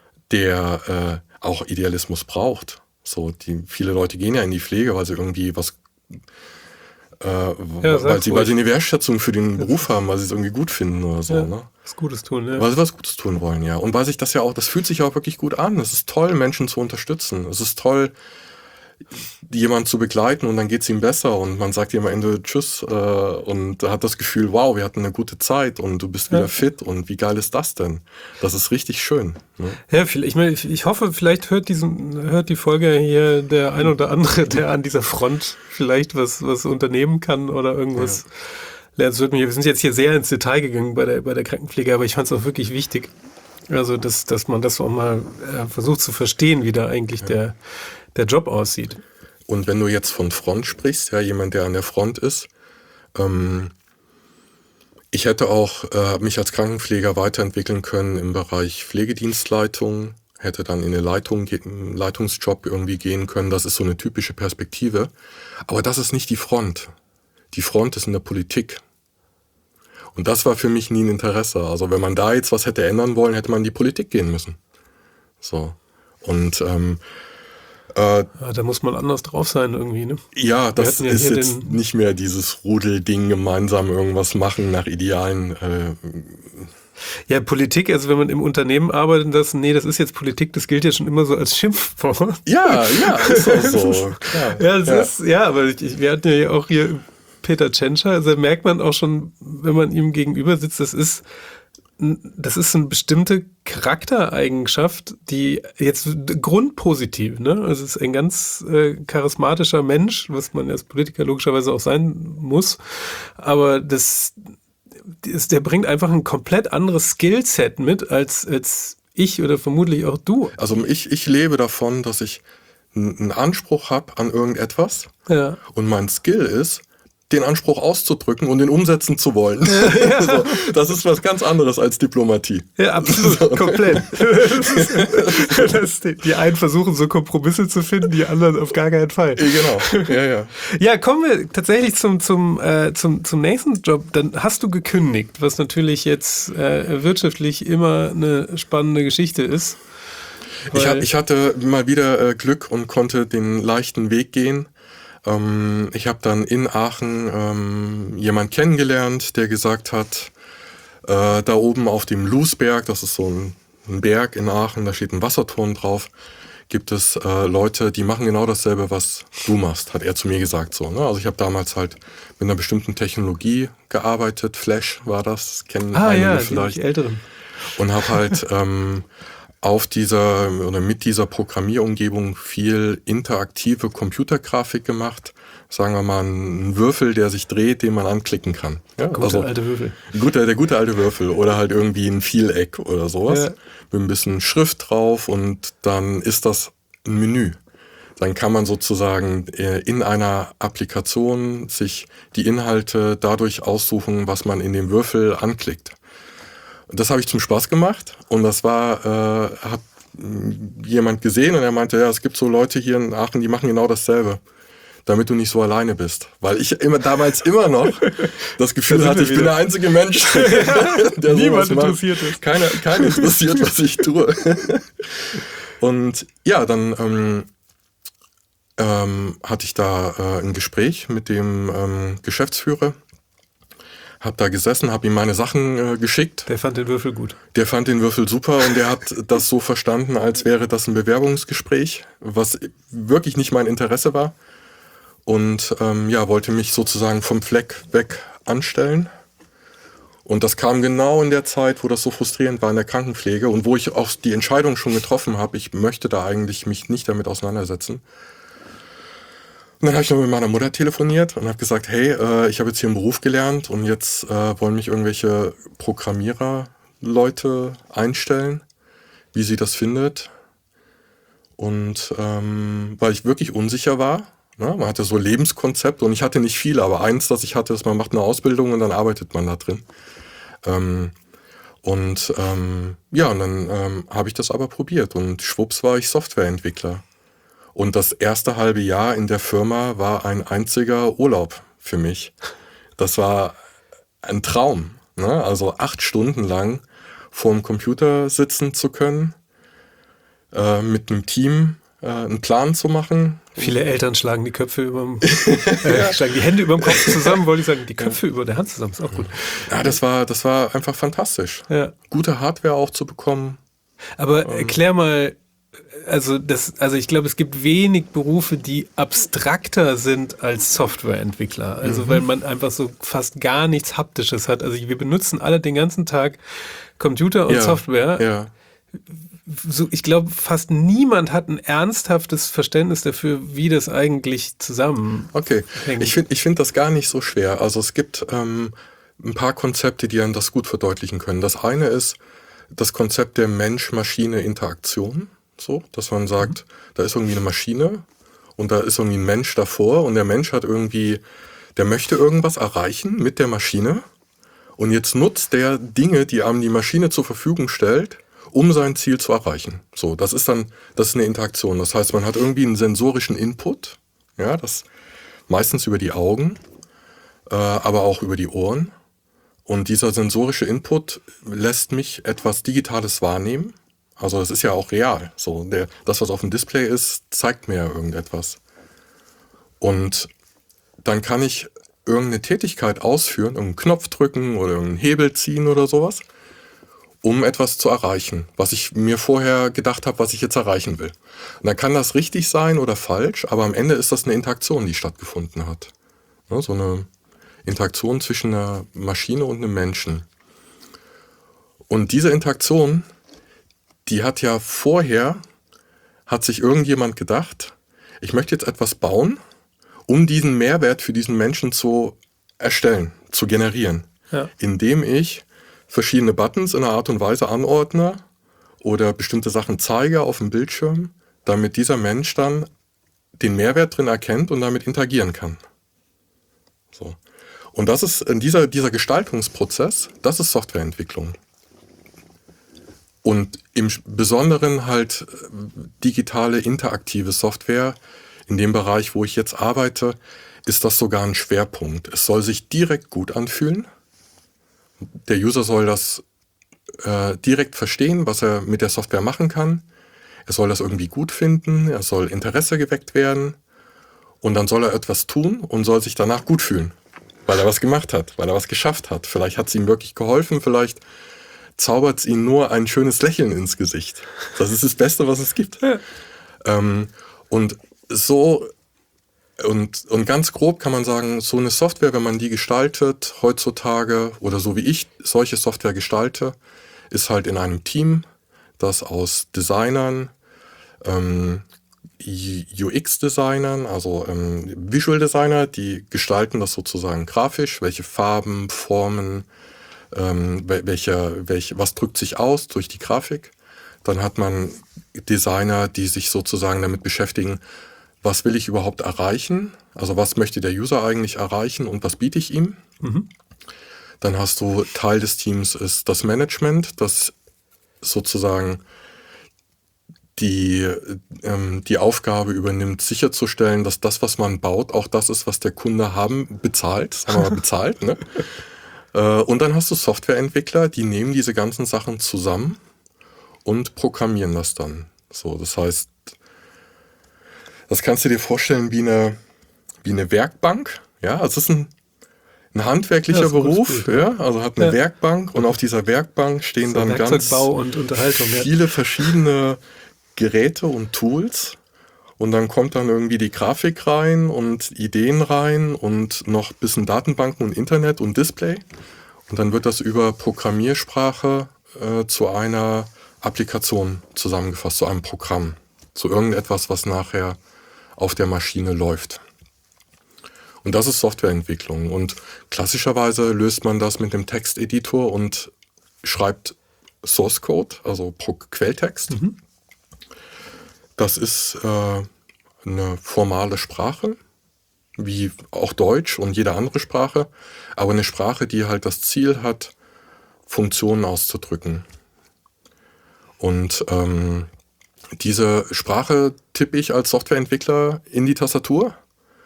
der äh, auch Idealismus braucht. So, die, viele Leute gehen ja in die Pflege, weil sie irgendwie was, äh, ja, weil, sie, weil sie eine Wertschätzung für den Beruf haben, weil sie es irgendwie gut finden oder so. Ja, ne? Was Gutes tun, ja. Weil sie was Gutes tun wollen, ja. Und weil sich das ja auch, das fühlt sich auch wirklich gut an. Es ist toll, Menschen zu unterstützen. Es ist toll, jemanden zu begleiten und dann geht es ihm besser und man sagt ihm am Ende Tschüss äh, und hat das Gefühl, wow, wir hatten eine gute Zeit und du bist wieder ja. fit und wie geil ist das denn? Das ist richtig schön. Ne? Ja, ich meine, ich hoffe, vielleicht hört diesen, hört die Folge hier der ein oder andere, der an dieser Front vielleicht was, was unternehmen kann oder irgendwas ja. lernt. Wir sind jetzt hier sehr ins Detail gegangen bei der, bei der Krankenpflege, aber ich fand es auch wirklich wichtig, also dass, dass man das auch mal äh, versucht zu verstehen, wie da eigentlich ja. der der Job aussieht. Und wenn du jetzt von Front sprichst, ja, jemand, der an der Front ist, ähm, ich hätte auch äh, mich als Krankenpfleger weiterentwickeln können im Bereich Pflegedienstleitung, hätte dann in eine Leitung, einen Leitungsjob irgendwie gehen können. Das ist so eine typische Perspektive. Aber das ist nicht die Front. Die Front ist in der Politik. Und das war für mich nie ein Interesse. Also wenn man da jetzt was hätte ändern wollen, hätte man in die Politik gehen müssen. So. Und ähm, Äh, ja, da muss man anders drauf sein irgendwie, ne? Ja, das ja ist jetzt nicht mehr dieses Rudelding, gemeinsam irgendwas machen nach Idealen. Äh, ja, Politik, also wenn man im Unternehmen arbeitet, das, nee, das ist jetzt Politik, das gilt ja schon immer so als Schimpfwort. Ja, ja, ist auch so. Klar. Ja, das ja. ist, ja, aber ich, wir hatten ja auch hier Peter Tschentscher, also da merkt man auch schon, wenn man ihm gegenüber sitzt, das ist Das ist eine bestimmte Charaktereigenschaft, die jetzt grundpositiv, ne? Also es ist ein ganz äh, charismatischer Mensch, was man als Politiker logischerweise auch sein muss. Aber das, ist, der bringt einfach ein komplett anderes Skillset mit als, als ich oder vermutlich auch du. Also ich, ich lebe davon, dass ich einen Anspruch habe an irgendetwas ja. und mein Skill ist, den Anspruch auszudrücken und den umsetzen zu wollen. Ja. So, das ist was ganz anderes als Diplomatie. Ja, absolut, so. Komplett. Das ist, das, die einen versuchen so Kompromisse zu finden, die anderen auf gar keinen Fall. Genau, ja, ja. Ja, kommen wir tatsächlich zum, zum, äh, zum, zum nächsten Job. Dann hast du gekündigt, was natürlich jetzt äh, wirtschaftlich immer eine spannende Geschichte ist. Ich, ich hatte mal wieder äh, Glück und konnte den leichten Weg gehen. Ähm, ich habe dann in Aachen ähm, jemanden kennengelernt, der gesagt hat, äh, da oben auf dem Lousberg, das ist so ein, ein Berg in Aachen, da steht ein Wasserturm drauf, gibt es äh, Leute, die machen genau dasselbe, was du machst, hat er zu mir gesagt. So, ne? Also ich habe damals halt mit einer bestimmten Technologie gearbeitet, Flash war das, kennen ah, einige ja, vielleicht. Die Älteren. Und habe halt ähm, auf dieser oder mit dieser Programmierumgebung viel interaktive Computergrafik gemacht. Sagen wir mal, ein Würfel, der sich dreht, den man anklicken kann. Ja, guter also, alte Würfel. Guter, der gute alte Würfel oder halt irgendwie ein Vieleck oder sowas. Ja. Mit ein bisschen Schrift drauf und dann ist das ein Menü. Dann kann man sozusagen in einer Applikation sich die Inhalte dadurch aussuchen, was man in dem Würfel anklickt. Das habe ich zum Spaß gemacht und das war, äh, hat jemand gesehen und er meinte, ja, es gibt so Leute hier in Aachen, die machen genau dasselbe, damit du nicht so alleine bist. Weil ich immer damals immer noch das Gefühl da hatte, ich wieder. bin der einzige Mensch, der niemand sowas macht. interessiert ist. Keiner, keiner interessiert, was ich tue. Und ja, dann ähm, ähm, hatte ich da äh, ein Gespräch mit dem ähm, Geschäftsführer. Hab da gesessen, hab ihm meine Sachen äh, geschickt. Der fand den Würfel gut. Der fand den Würfel super und der hat das so verstanden, als wäre das ein Bewerbungsgespräch, was wirklich nicht mein Interesse war. Und ähm, ja, wollte mich sozusagen vom Fleck weg anstellen. Und das kam genau in der Zeit, wo das so frustrierend war in der Krankenpflege und wo ich auch die Entscheidung schon getroffen habe, ich möchte da eigentlich mich nicht damit auseinandersetzen. Und dann habe ich noch mit meiner Mutter telefoniert und habe gesagt, hey, äh, ich habe jetzt hier einen Beruf gelernt und jetzt äh, wollen mich irgendwelche Programmierer-Leute einstellen, wie sie das findet. Und ähm, weil ich wirklich unsicher war, ne? Man hatte so Lebenskonzept und ich hatte nicht viel, aber eins, das ich hatte, ist, man macht eine Ausbildung und dann arbeitet man da drin. Ähm, und ähm, ja, und dann ähm, habe ich das aber probiert und schwupps war ich Softwareentwickler. Und das erste halbe Jahr in der Firma war ein einziger Urlaub für mich. Das war ein Traum, ne? Also acht Stunden lang vorm Computer sitzen zu können, äh, mit einem Team äh, einen Plan zu machen. Viele Eltern schlagen die Köpfe überm, äh, schlagen die Hände überm Kopf zusammen, wollte ich sagen, die Köpfe ja. über der Hand zusammen, ist auch gut. Ja, das war, das war einfach fantastisch. Ja. Gute Hardware auch zu bekommen. Aber erklär mal, Also, das, also ich glaube, es gibt wenig Berufe, die abstrakter sind als Softwareentwickler. Also mhm. weil man einfach so fast gar nichts Haptisches hat. Also wir benutzen alle den ganzen Tag Computer und ja, Software. Ja. So, ich glaube, fast niemand hat ein ernsthaftes Verständnis dafür, wie das eigentlich zusammenhängt. Okay, ich finde ich find das gar nicht so schwer. Also es gibt ähm, ein paar Konzepte, die einem das gut verdeutlichen können. Das eine ist das Konzept der Mensch-Maschine-Interaktion. So, dass man sagt, mhm. da ist irgendwie eine Maschine und da ist irgendwie ein Mensch davor und der Mensch hat irgendwie, der möchte irgendwas erreichen mit der Maschine und jetzt nutzt der Dinge, die einem die Maschine zur Verfügung stellt, um sein Ziel zu erreichen. So, das ist dann, das ist eine Interaktion. Das heißt, man hat irgendwie einen sensorischen Input, ja, das meistens über die Augen, äh, aber auch über die Ohren. Und dieser sensorische Input lässt mich etwas Digitales wahrnehmen. Also das ist ja auch real. So, der, das, was auf dem Display ist, zeigt mir ja irgendetwas. Und dann kann ich irgendeine Tätigkeit ausführen, irgendeinen Knopf drücken oder irgendeinen Hebel ziehen oder sowas, um etwas zu erreichen, was ich mir vorher gedacht habe, was ich jetzt erreichen will. Und dann kann das richtig sein oder falsch, aber am Ende ist das eine Interaktion, die stattgefunden hat. Ja, so eine Interaktion zwischen einer Maschine und einem Menschen. Und diese Interaktion, die hat ja vorher, hat sich irgendjemand gedacht, ich möchte jetzt etwas bauen, um diesen Mehrwert für diesen Menschen zu erstellen, zu generieren. ja. indem ich verschiedene Buttons in einer Art und Weise anordne oder bestimmte Sachen zeige auf dem Bildschirm, damit dieser Mensch dann den Mehrwert drin erkennt und damit interagieren kann. So. Und das ist in dieser, dieser Gestaltungsprozess, das ist Softwareentwicklung. Und im Besonderen halt digitale, interaktive Software. In dem Bereich, wo ich jetzt arbeite, ist das sogar ein Schwerpunkt. Es soll sich direkt gut anfühlen. Der User soll das äh, direkt verstehen, was er mit der Software machen kann. Er soll das irgendwie gut finden, er soll Interesse geweckt werden und dann soll er etwas tun und soll sich danach gut fühlen, weil er was gemacht hat, weil er was geschafft hat. Vielleicht hat es ihm wirklich geholfen, vielleicht zaubert es ihm nur ein schönes Lächeln ins Gesicht. Das ist das Beste, was es gibt. Ja. Ähm, und so und, und ganz grob kann man sagen, so eine Software, wenn man die gestaltet heutzutage oder so wie ich solche Software gestalte, ist halt in einem Team, das aus Designern, ähm, U X-Designern, also ähm, Visual Designer, die gestalten das sozusagen grafisch, welche Farben, Formen, ähm, welche, welche, was drückt sich aus durch die Grafik. Dann hat man Designer, die sich sozusagen damit beschäftigen, was will ich überhaupt erreichen, also was möchte der User eigentlich erreichen und was biete ich ihm. Mhm. Dann hast du Teil des Teams ist das Management, das sozusagen die, ähm, die Aufgabe übernimmt, sicherzustellen, dass das, was man baut, auch das ist, was der Kunde haben bezahlt, sagen wir mal bezahlt. Ne? äh, und dann hast du Softwareentwickler, die nehmen diese ganzen Sachen zusammen und programmieren das dann. So, das heißt, das kannst du dir vorstellen wie eine, wie eine Werkbank. Ja, also es ist ein Ein handwerklicher ja, Beruf, gut, ja, also hat eine ja. Werkbank und auf dieser Werkbank stehen so dann ganz und Unterhaltung, viele ja. verschiedene Geräte und Tools und dann kommt dann irgendwie die Grafik rein und Ideen rein und noch ein bisschen Datenbanken und Internet und Display und dann wird das über Programmiersprache äh, zu einer Applikation zusammengefasst, zu einem Programm, zu irgendetwas, was nachher auf der Maschine läuft. Und das ist Softwareentwicklung. Und klassischerweise löst man das mit dem Texteditor und schreibt Source Code, also Quelltext. Mhm. Das ist äh, eine formale Sprache, wie auch Deutsch und jede andere Sprache, aber eine Sprache, die halt das Ziel hat, Funktionen auszudrücken. Und ähm, diese Sprache tippe ich als Softwareentwickler in die Tastatur.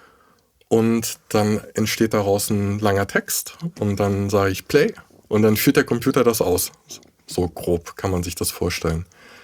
Und dann entsteht daraus ein langer Text und dann sage ich Play und dann führt der Computer das aus. So grob kann man sich das vorstellen.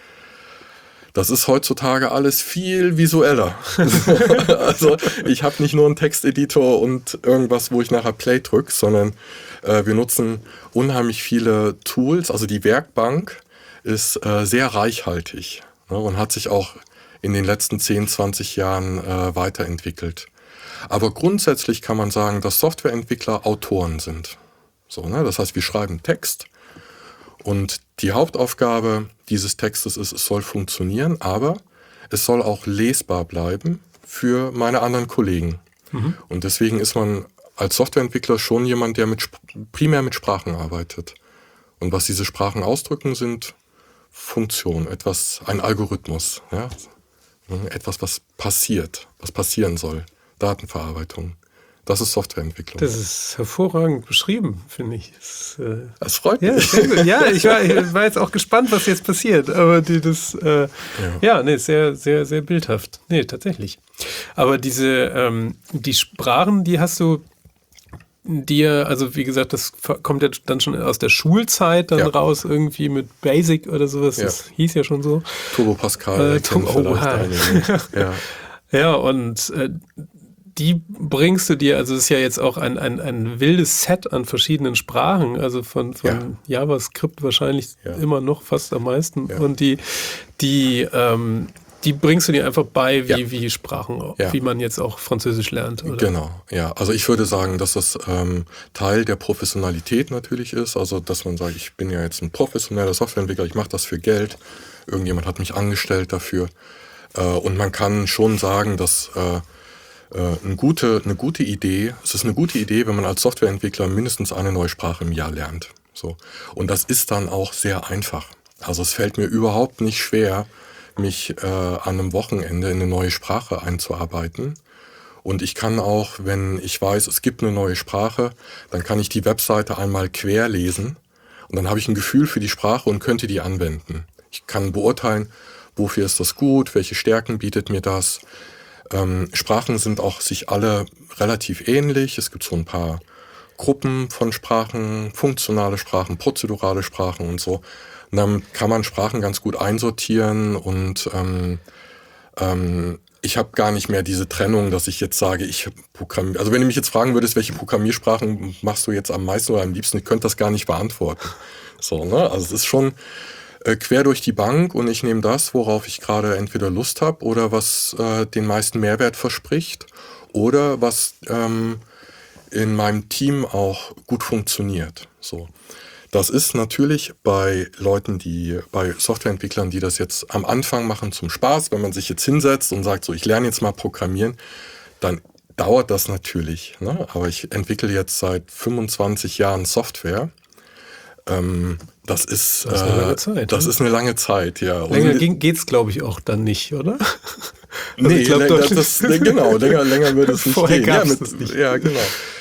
Das ist heutzutage alles viel visueller. Also ich habe nicht nur einen Texteditor und irgendwas, wo ich nachher Play drücke, sondern äh, wir nutzen unheimlich viele Tools. Also die Werkbank ist äh, sehr reichhaltig, ne, und hat sich auch in den letzten zehn, zwanzig Jahren äh, weiterentwickelt. Aber grundsätzlich kann man sagen, dass Softwareentwickler Autoren sind. So, ne? Das heißt, wir schreiben Text und die Hauptaufgabe dieses Textes ist, es soll funktionieren, aber es soll auch lesbar bleiben für meine anderen Kollegen. Mhm. Und deswegen ist man als Softwareentwickler schon jemand, der mit, primär mit Sprachen arbeitet. Und was diese Sprachen ausdrücken, sind Funktionen, etwas, ein Algorithmus, ja? Etwas, was passiert, was passieren soll. Datenverarbeitung. Das ist Softwareentwicklung. Das ist hervorragend beschrieben, finde ich. Das, äh, das freut ja, mich. Sehr gut. Ja, ich war, ich war jetzt auch gespannt, was jetzt passiert. Aber die, das, äh, ja, ja nee, sehr, sehr, sehr bildhaft. Nee, tatsächlich. Aber diese, ähm, die Sprachen, die hast du dir, also wie gesagt, das kommt ja dann schon aus der Schulzeit dann ja. raus, irgendwie mit Basic oder sowas. Ja. Das hieß ja schon so. Turbo Pascal. Äh, Turbo, oh, ja. ja, und äh, die bringst du dir, also es ist ja jetzt auch ein, ein, ein wildes Set an verschiedenen Sprachen, also von, von ja. JavaScript wahrscheinlich ja. immer noch fast am meisten. Ja. Und die, die, ähm, die bringst du dir einfach bei, wie, ja. wie Sprachen, ja. wie man jetzt auch Französisch lernt. Oder? Genau, ja. Also ich würde sagen, dass das ähm, Teil der Professionalität natürlich ist. Also dass man sagt, ich bin ja jetzt ein professioneller Softwareentwickler, ich mache das für Geld. Irgendjemand hat mich angestellt dafür. Äh, und man kann schon sagen, dass äh, äh, eine, gute, eine gute Idee. Es ist eine gute Idee, wenn man als Softwareentwickler mindestens eine neue Sprache im Jahr lernt. So. Und das ist dann auch sehr einfach. Also es fällt mir überhaupt nicht schwer, mich äh, an einem Wochenende in eine neue Sprache einzuarbeiten. Und ich kann auch, wenn ich weiß, es gibt eine neue Sprache, dann kann ich die Webseite einmal quer lesen und dann habe ich ein Gefühl für die Sprache und könnte die anwenden. Ich kann beurteilen, wofür ist das gut, welche Stärken bietet mir das. Ähm, Sprachen sind auch sich alle relativ ähnlich. Es gibt so ein paar Gruppen von Sprachen, funktionale Sprachen, prozedurale Sprachen und so. Und dann kann man Sprachen ganz gut einsortieren und ähm, ähm, ich habe gar nicht mehr diese Trennung, dass ich jetzt sage, ich programmiere. Also wenn du mich jetzt fragen würdest, welche Programmiersprachen machst du jetzt am meisten oder am liebsten, ich könnte das gar nicht beantworten. So, ne? Also es ist schon äh, quer durch die Bank und ich nehme das, worauf ich gerade entweder Lust habe oder was äh, den meisten Mehrwert verspricht oder was ähm, in meinem Team auch gut funktioniert. So. Das ist natürlich bei Leuten, die, bei Softwareentwicklern, die das jetzt am Anfang machen zum Spaß, wenn man sich jetzt hinsetzt und sagt, so ich lerne jetzt mal programmieren, dann dauert das natürlich. Ne? Aber ich entwickle jetzt seit fünfundzwanzig Jahren Software. Ähm, das ist, das ist eine lange Zeit. Das ne? ist eine lange Zeit, ja. Länger und, geht's, glaube ich, auch dann nicht, oder? Also nee, ich glaub, das, das, genau, länger, länger würde es nicht Vorher gehen. Gab's Ja, mit, das nicht. ja, genau.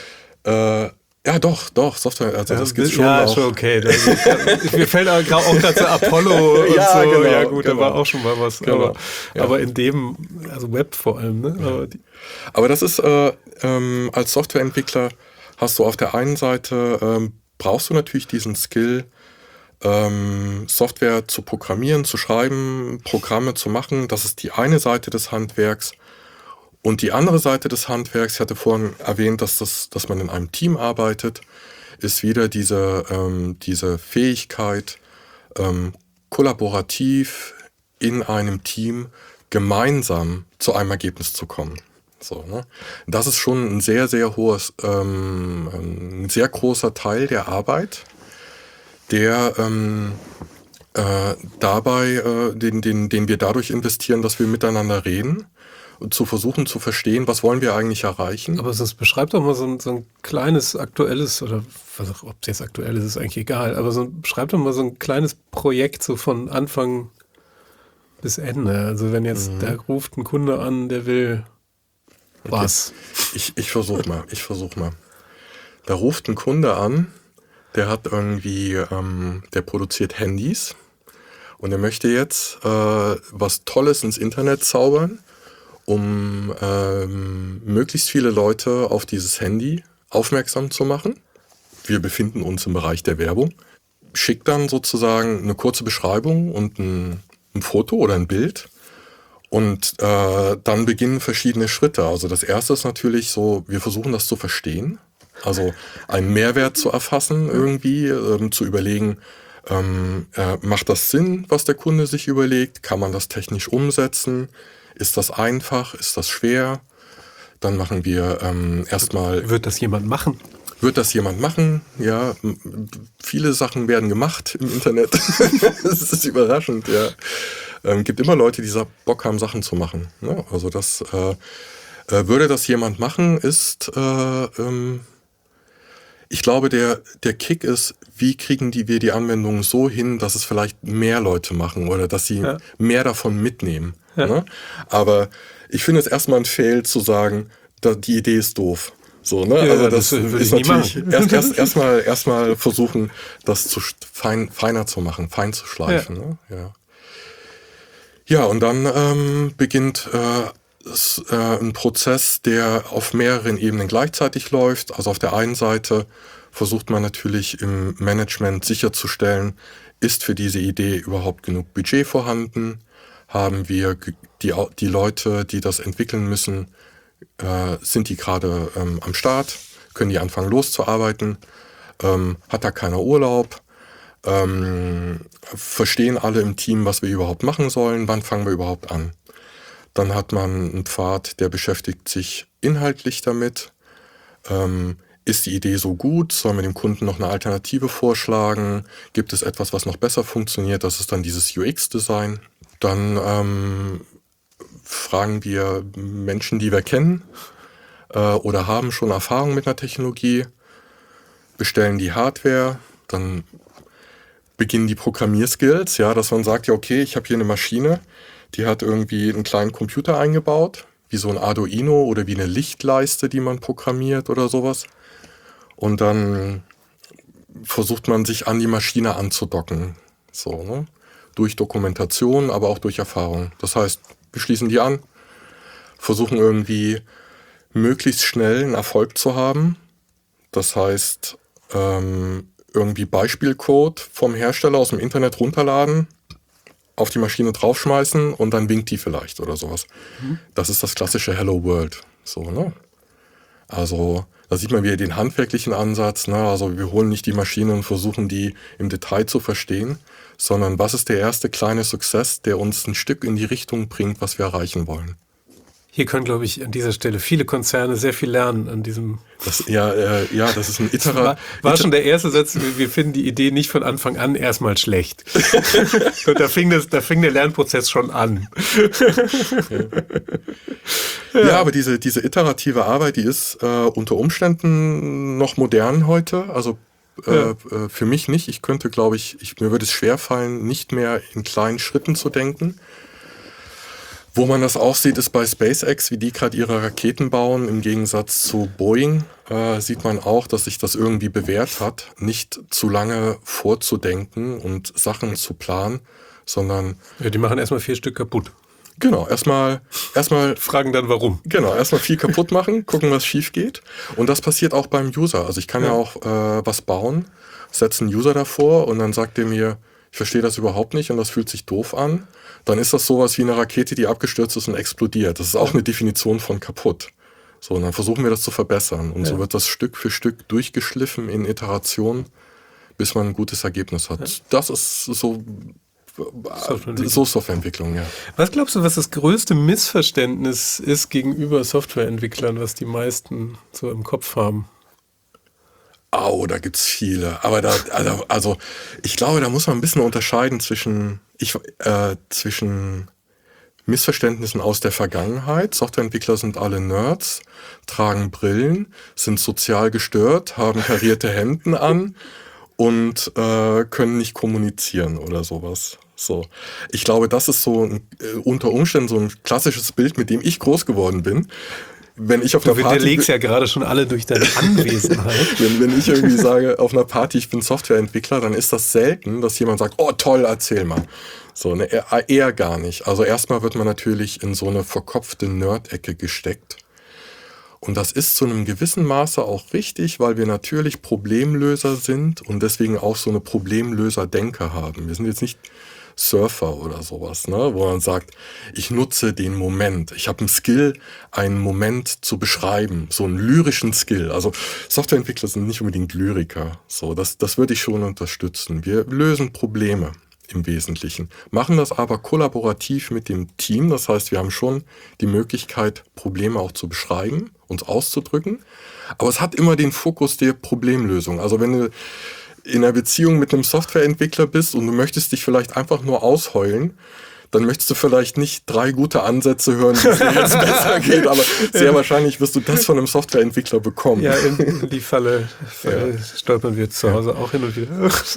Äh, Ja, doch, doch, Software, also das gibt's schon ja, auch. schon okay. Das, mir fällt auch gerade zu Apollo und ja, so. Genau, ja gut, genau. da war auch schon mal was. Genau. Aber, ja. aber in dem, also Web vor allem. Ne? Ja. Aber, die, aber das ist, äh, ähm, als Softwareentwickler hast du auf der einen Seite, ähm, brauchst du natürlich diesen Skill, ähm, Software zu programmieren, zu schreiben, Programme zu machen. Das ist die eine Seite des Handwerks. Und die andere Seite des Handwerks, ich hatte vorhin erwähnt, dass, das, dass man in einem Team arbeitet, ist wieder diese, ähm, diese Fähigkeit, ähm, kollaborativ in einem Team gemeinsam zu einem Ergebnis zu kommen. So, ne? Das ist schon ein sehr, sehr hohes, ähm, ein sehr großer Teil der Arbeit, der ähm, äh, dabei, äh, den, den, den wir dadurch investieren, dass wir miteinander reden. Zu versuchen zu verstehen, was wollen wir eigentlich erreichen. Aber sonst beschreibt doch mal so ein, so ein kleines aktuelles, oder was, ob es jetzt aktuell ist, ist eigentlich egal, aber so, beschreibt doch mal so ein kleines Projekt so von Anfang bis Ende. Also wenn jetzt, mhm. da ruft ein Kunde an, der will was. Okay. Ich, ich versuche mal, ich versuche mal. Da ruft ein Kunde an, der hat irgendwie, ähm, der produziert Handys und er möchte jetzt äh, was Tolles ins Internet zaubern, um ähm, möglichst viele Leute auf dieses Handy aufmerksam zu machen. Wir befinden uns im Bereich der Werbung. Schickt dann sozusagen eine kurze Beschreibung und ein, ein Foto oder ein Bild. Und äh, dann beginnen verschiedene Schritte. Also das erste ist natürlich so, wir versuchen das zu verstehen. Also einen Mehrwert zu erfassen irgendwie, ähm, zu überlegen, ähm, äh, macht das Sinn, was der Kunde sich überlegt? Kann man das technisch umsetzen? Ist das einfach? Ist das schwer? Dann machen wir ähm, erstmal... Wird das jemand machen? Wird das jemand machen? Ja, viele Sachen werden gemacht im Internet. Das ist überraschend, ja. Ähm, gibt immer Leute, die Bock haben, Sachen zu machen. Ne? Also das... Äh, äh, würde das jemand machen, ist... Äh, ähm, ich glaube, der, der Kick ist, wie kriegen die, wir die Anwendung so hin, dass es vielleicht mehr Leute machen oder dass sie ja. mehr davon mitnehmen. Ja. Ne? Aber ich finde es erstmal ein Fail zu sagen, da, die Idee ist doof. So, ne? Ja, also das, das ist natürlich erst, erst, erstmal erstmal versuchen, das zu fein, feiner zu machen, fein zu schleifen. Ja, ne? ja. ja und dann ähm, beginnt äh, ist, äh, ein Prozess, der auf mehreren Ebenen gleichzeitig läuft. Also auf der einen Seite versucht man natürlich im Management sicherzustellen, ist für diese Idee überhaupt genug Budget vorhanden? Haben wir die, die Leute, die das entwickeln müssen, äh, sind die gerade ähm, am Start? Können die anfangen loszuarbeiten? Ähm, hat da keiner Urlaub? Ähm, verstehen alle im Team, was wir überhaupt machen sollen? Wann fangen wir überhaupt an? Dann hat man einen Pfad, der beschäftigt sich inhaltlich damit. Ähm, ist die Idee so gut? Sollen wir dem Kunden noch eine Alternative vorschlagen? Gibt es etwas, was noch besser funktioniert? Das ist dann dieses U X-Design. Dann ähm, fragen wir Menschen, die wir kennen, äh, oder haben schon Erfahrung mit einer Technologie, bestellen die Hardware, dann beginnen die Programmierskills, ja, dass man sagt, ja okay, ich habe hier eine Maschine, die hat irgendwie einen kleinen Computer eingebaut, wie so ein Arduino oder wie eine Lichtleiste, die man programmiert oder sowas. Und dann versucht man sich an die Maschine anzudocken, so, ne? Durch Dokumentation, aber auch durch Erfahrung. Das heißt, wir schließen die an, versuchen irgendwie möglichst schnell einen Erfolg zu haben. Das heißt, ähm, irgendwie Beispielcode vom Hersteller aus dem Internet runterladen, auf die Maschine draufschmeißen und dann winkt die vielleicht oder sowas. Mhm. Das ist das klassische Hello World. So, ne? Also da sieht man wieder den handwerklichen Ansatz. Ne? Also wir holen nicht die Maschine und versuchen die im Detail zu verstehen, sondern was ist der erste kleine Success, der uns ein Stück in die Richtung bringt, was wir erreichen wollen. Hier können, glaube ich, an dieser Stelle viele Konzerne sehr viel lernen an diesem. Das, ja, äh, ja, das ist ein Iterer. War, war schon der erste Satz, wir finden die Idee nicht von Anfang an erstmal schlecht. Und da fing, das, da fing der Lernprozess schon an. Ja, ja, aber diese, diese iterative Arbeit, die ist äh, unter Umständen noch modern heute. Also äh, ja. äh, für mich nicht. Ich könnte, glaube ich, ich, mir würde es schwerfallen, nicht mehr in kleinen Schritten zu denken. Wo man das auch sieht, ist bei SpaceX, wie die gerade ihre Raketen bauen. Im Gegensatz zu Boeing äh, sieht man auch, dass sich das irgendwie bewährt hat, nicht zu lange vorzudenken und Sachen zu planen, sondern... Ja, die machen erstmal vier Stück kaputt. Genau, erstmal... erstmal fragen dann warum. Genau, erstmal viel kaputt machen, gucken, was schief geht. Und das passiert auch beim User. Also ich kann ja, ja auch äh, was bauen, setze einen User davor und dann sagt er mir, ich verstehe das überhaupt nicht und das fühlt sich doof an. Dann ist das sowas wie eine Rakete, die abgestürzt ist und explodiert. Das ist auch eine Definition von kaputt. So, und dann versuchen wir das zu verbessern. Und ja. so wird das Stück für Stück durchgeschliffen in Iterationen, bis man ein gutes Ergebnis hat. Ja. Das ist so, Softwareentwicklung. so Softwareentwicklung, ja. Was glaubst du, was das größte Missverständnis ist gegenüber Softwareentwicklern, was die meisten so im Kopf haben? Oh, da gibt's viele. Aber da, also, also ich glaube, da muss man ein bisschen unterscheiden zwischen, ich, äh, zwischen Missverständnissen aus der Vergangenheit. Softwareentwickler sind alle Nerds, tragen Brillen, sind sozial gestört, haben karierte Hemden an und äh, können nicht kommunizieren oder sowas. So, ich glaube, das ist so ein, äh, unter Umständen so ein klassisches Bild, mit dem ich groß geworden bin. Wenn ich auf einer du Party legst ja gerade schon alle durch deine Anwesenheit. wenn, wenn ich irgendwie sage, auf einer Party, ich bin Softwareentwickler, dann ist das selten, dass jemand sagt, oh toll, erzähl mal. So, ne, eher, eher gar nicht. Also erstmal wird man natürlich in so eine verkopfte Nerd-Ecke gesteckt. Und das ist zu einem gewissen Maße auch richtig, weil wir natürlich Problemlöser sind und deswegen auch so eine Problemlöser-Denke haben. Wir sind jetzt nicht Surfer oder sowas, ne, wo man sagt, ich nutze den Moment. Ich habe einen Skill, einen Moment zu beschreiben, so einen lyrischen Skill. Also Softwareentwickler sind nicht unbedingt Lyriker. So, das, das würde ich schon unterstützen. Wir lösen Probleme im Wesentlichen, machen das aber kollaborativ mit dem Team. Das heißt, wir haben schon die Möglichkeit, Probleme auch zu beschreiben, uns auszudrücken. Aber es hat immer den Fokus der Problemlösung. Also wenn du in einer Beziehung mit einem Softwareentwickler bist und du möchtest dich vielleicht einfach nur ausheulen, dann möchtest du vielleicht nicht drei gute Ansätze hören, wie es dir jetzt besser geht, aber sehr ja. wahrscheinlich wirst du das von einem Softwareentwickler bekommen. Ja, in die Falle, Falle ja. stolpern wir zu Hause ja. auch hin und wieder.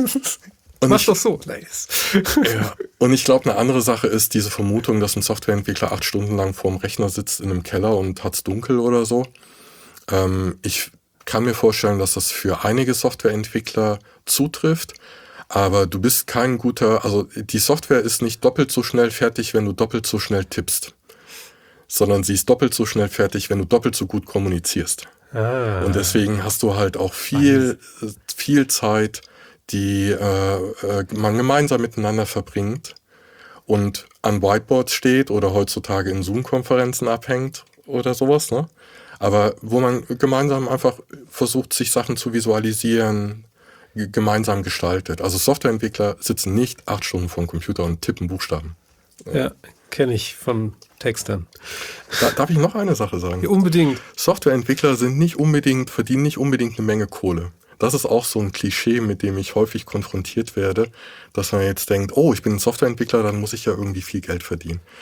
Und mach doch so. Nice. Ja. Und ich glaube, eine andere Sache ist diese Vermutung, dass ein Softwareentwickler acht Stunden lang vorm Rechner sitzt in einem Keller und hat's dunkel oder so. Ähm, ich kann mir vorstellen, dass das für einige Softwareentwickler zutrifft, aber du bist kein guter, also die Software ist nicht doppelt so schnell fertig, wenn du doppelt so schnell tippst, sondern sie ist doppelt so schnell fertig, wenn du doppelt so gut kommunizierst. Ah. Und deswegen hast du halt auch viel, viel Zeit, die äh, man gemeinsam miteinander verbringt und an Whiteboards steht oder heutzutage in Zoom-Konferenzen abhängt oder sowas, ne? Aber wo man gemeinsam einfach versucht, sich Sachen zu visualisieren, g- gemeinsam gestaltet. Also Softwareentwickler sitzen nicht acht Stunden vor dem Computer und tippen Buchstaben. Ja, kenne ich von Textern. Da, darf ich noch eine Sache sagen? Ja, unbedingt. Softwareentwickler sind nicht unbedingt, verdienen nicht unbedingt eine Menge Kohle. Das ist auch so ein Klischee, mit dem ich häufig konfrontiert werde, dass man jetzt denkt, oh, ich bin ein Softwareentwickler, dann muss ich ja irgendwie viel Geld verdienen.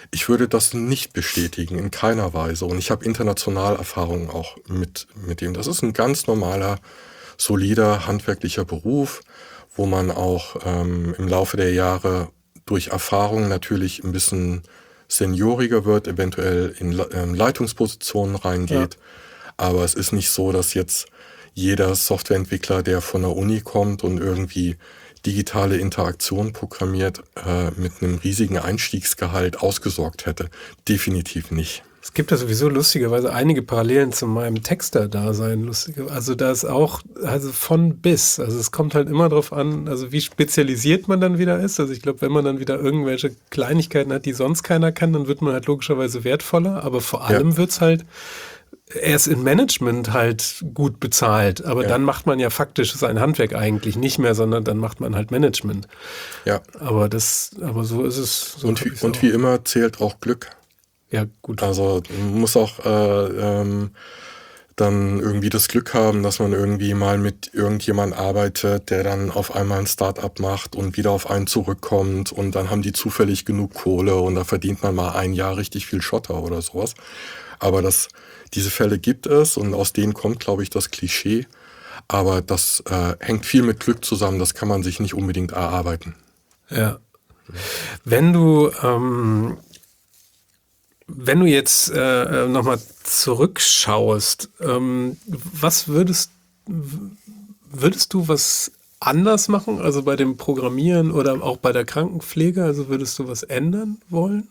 Ich würde das nicht bestätigen, in keiner Weise. Und ich habe international Erfahrungen auch mit, mit dem. Das ist ein ganz normaler, solider, handwerklicher Beruf, wo man auch ähm, im Laufe der Jahre durch Erfahrung natürlich ein bisschen senioriger wird, eventuell in ähm, Leitungspositionen reingeht. Ja. Aber es ist nicht so, dass jetzt jeder Softwareentwickler, der von der Uni kommt und irgendwie digitale Interaktion programmiert, äh, mit einem riesigen Einstiegsgehalt ausgesorgt hätte. Definitiv nicht. Es gibt ja sowieso lustigerweise einige Parallelen zu meinem Texter-Dasein. Lustige. Also da ist auch, also von bis. Also es kommt halt immer drauf an, also wie spezialisiert man dann wieder ist. Also ich glaube, wenn man dann wieder irgendwelche Kleinigkeiten hat, die sonst keiner kann, dann wird man halt logischerweise wertvoller. Aber vor allem ja. wird's halt erst in Management halt gut bezahlt, aber ja. dann macht man ja faktisch sein Handwerk eigentlich nicht mehr, sondern dann macht man halt Management. Ja. Aber das, aber so ist es. So und wie, und wie immer zählt auch Glück. Ja, gut. Also man muss auch äh, ähm, dann irgendwie das Glück haben, dass man irgendwie mal mit irgendjemand arbeitet, der dann auf einmal ein Start-up macht und wieder auf einen zurückkommt und dann haben die zufällig genug Kohle und da verdient man mal ein Jahr richtig viel Schotter oder sowas. Aber das Diese Fälle gibt es und aus denen kommt, glaube ich, das Klischee. Aber das äh, hängt viel mit Glück zusammen, das kann man sich nicht unbedingt erarbeiten. Ja. Wenn du, ähm, wenn du jetzt äh, nochmal zurückschaust, ähm, was würdest, würdest du was anders machen? Also bei dem Programmieren oder auch bei der Krankenpflege? Also würdest du was ändern wollen?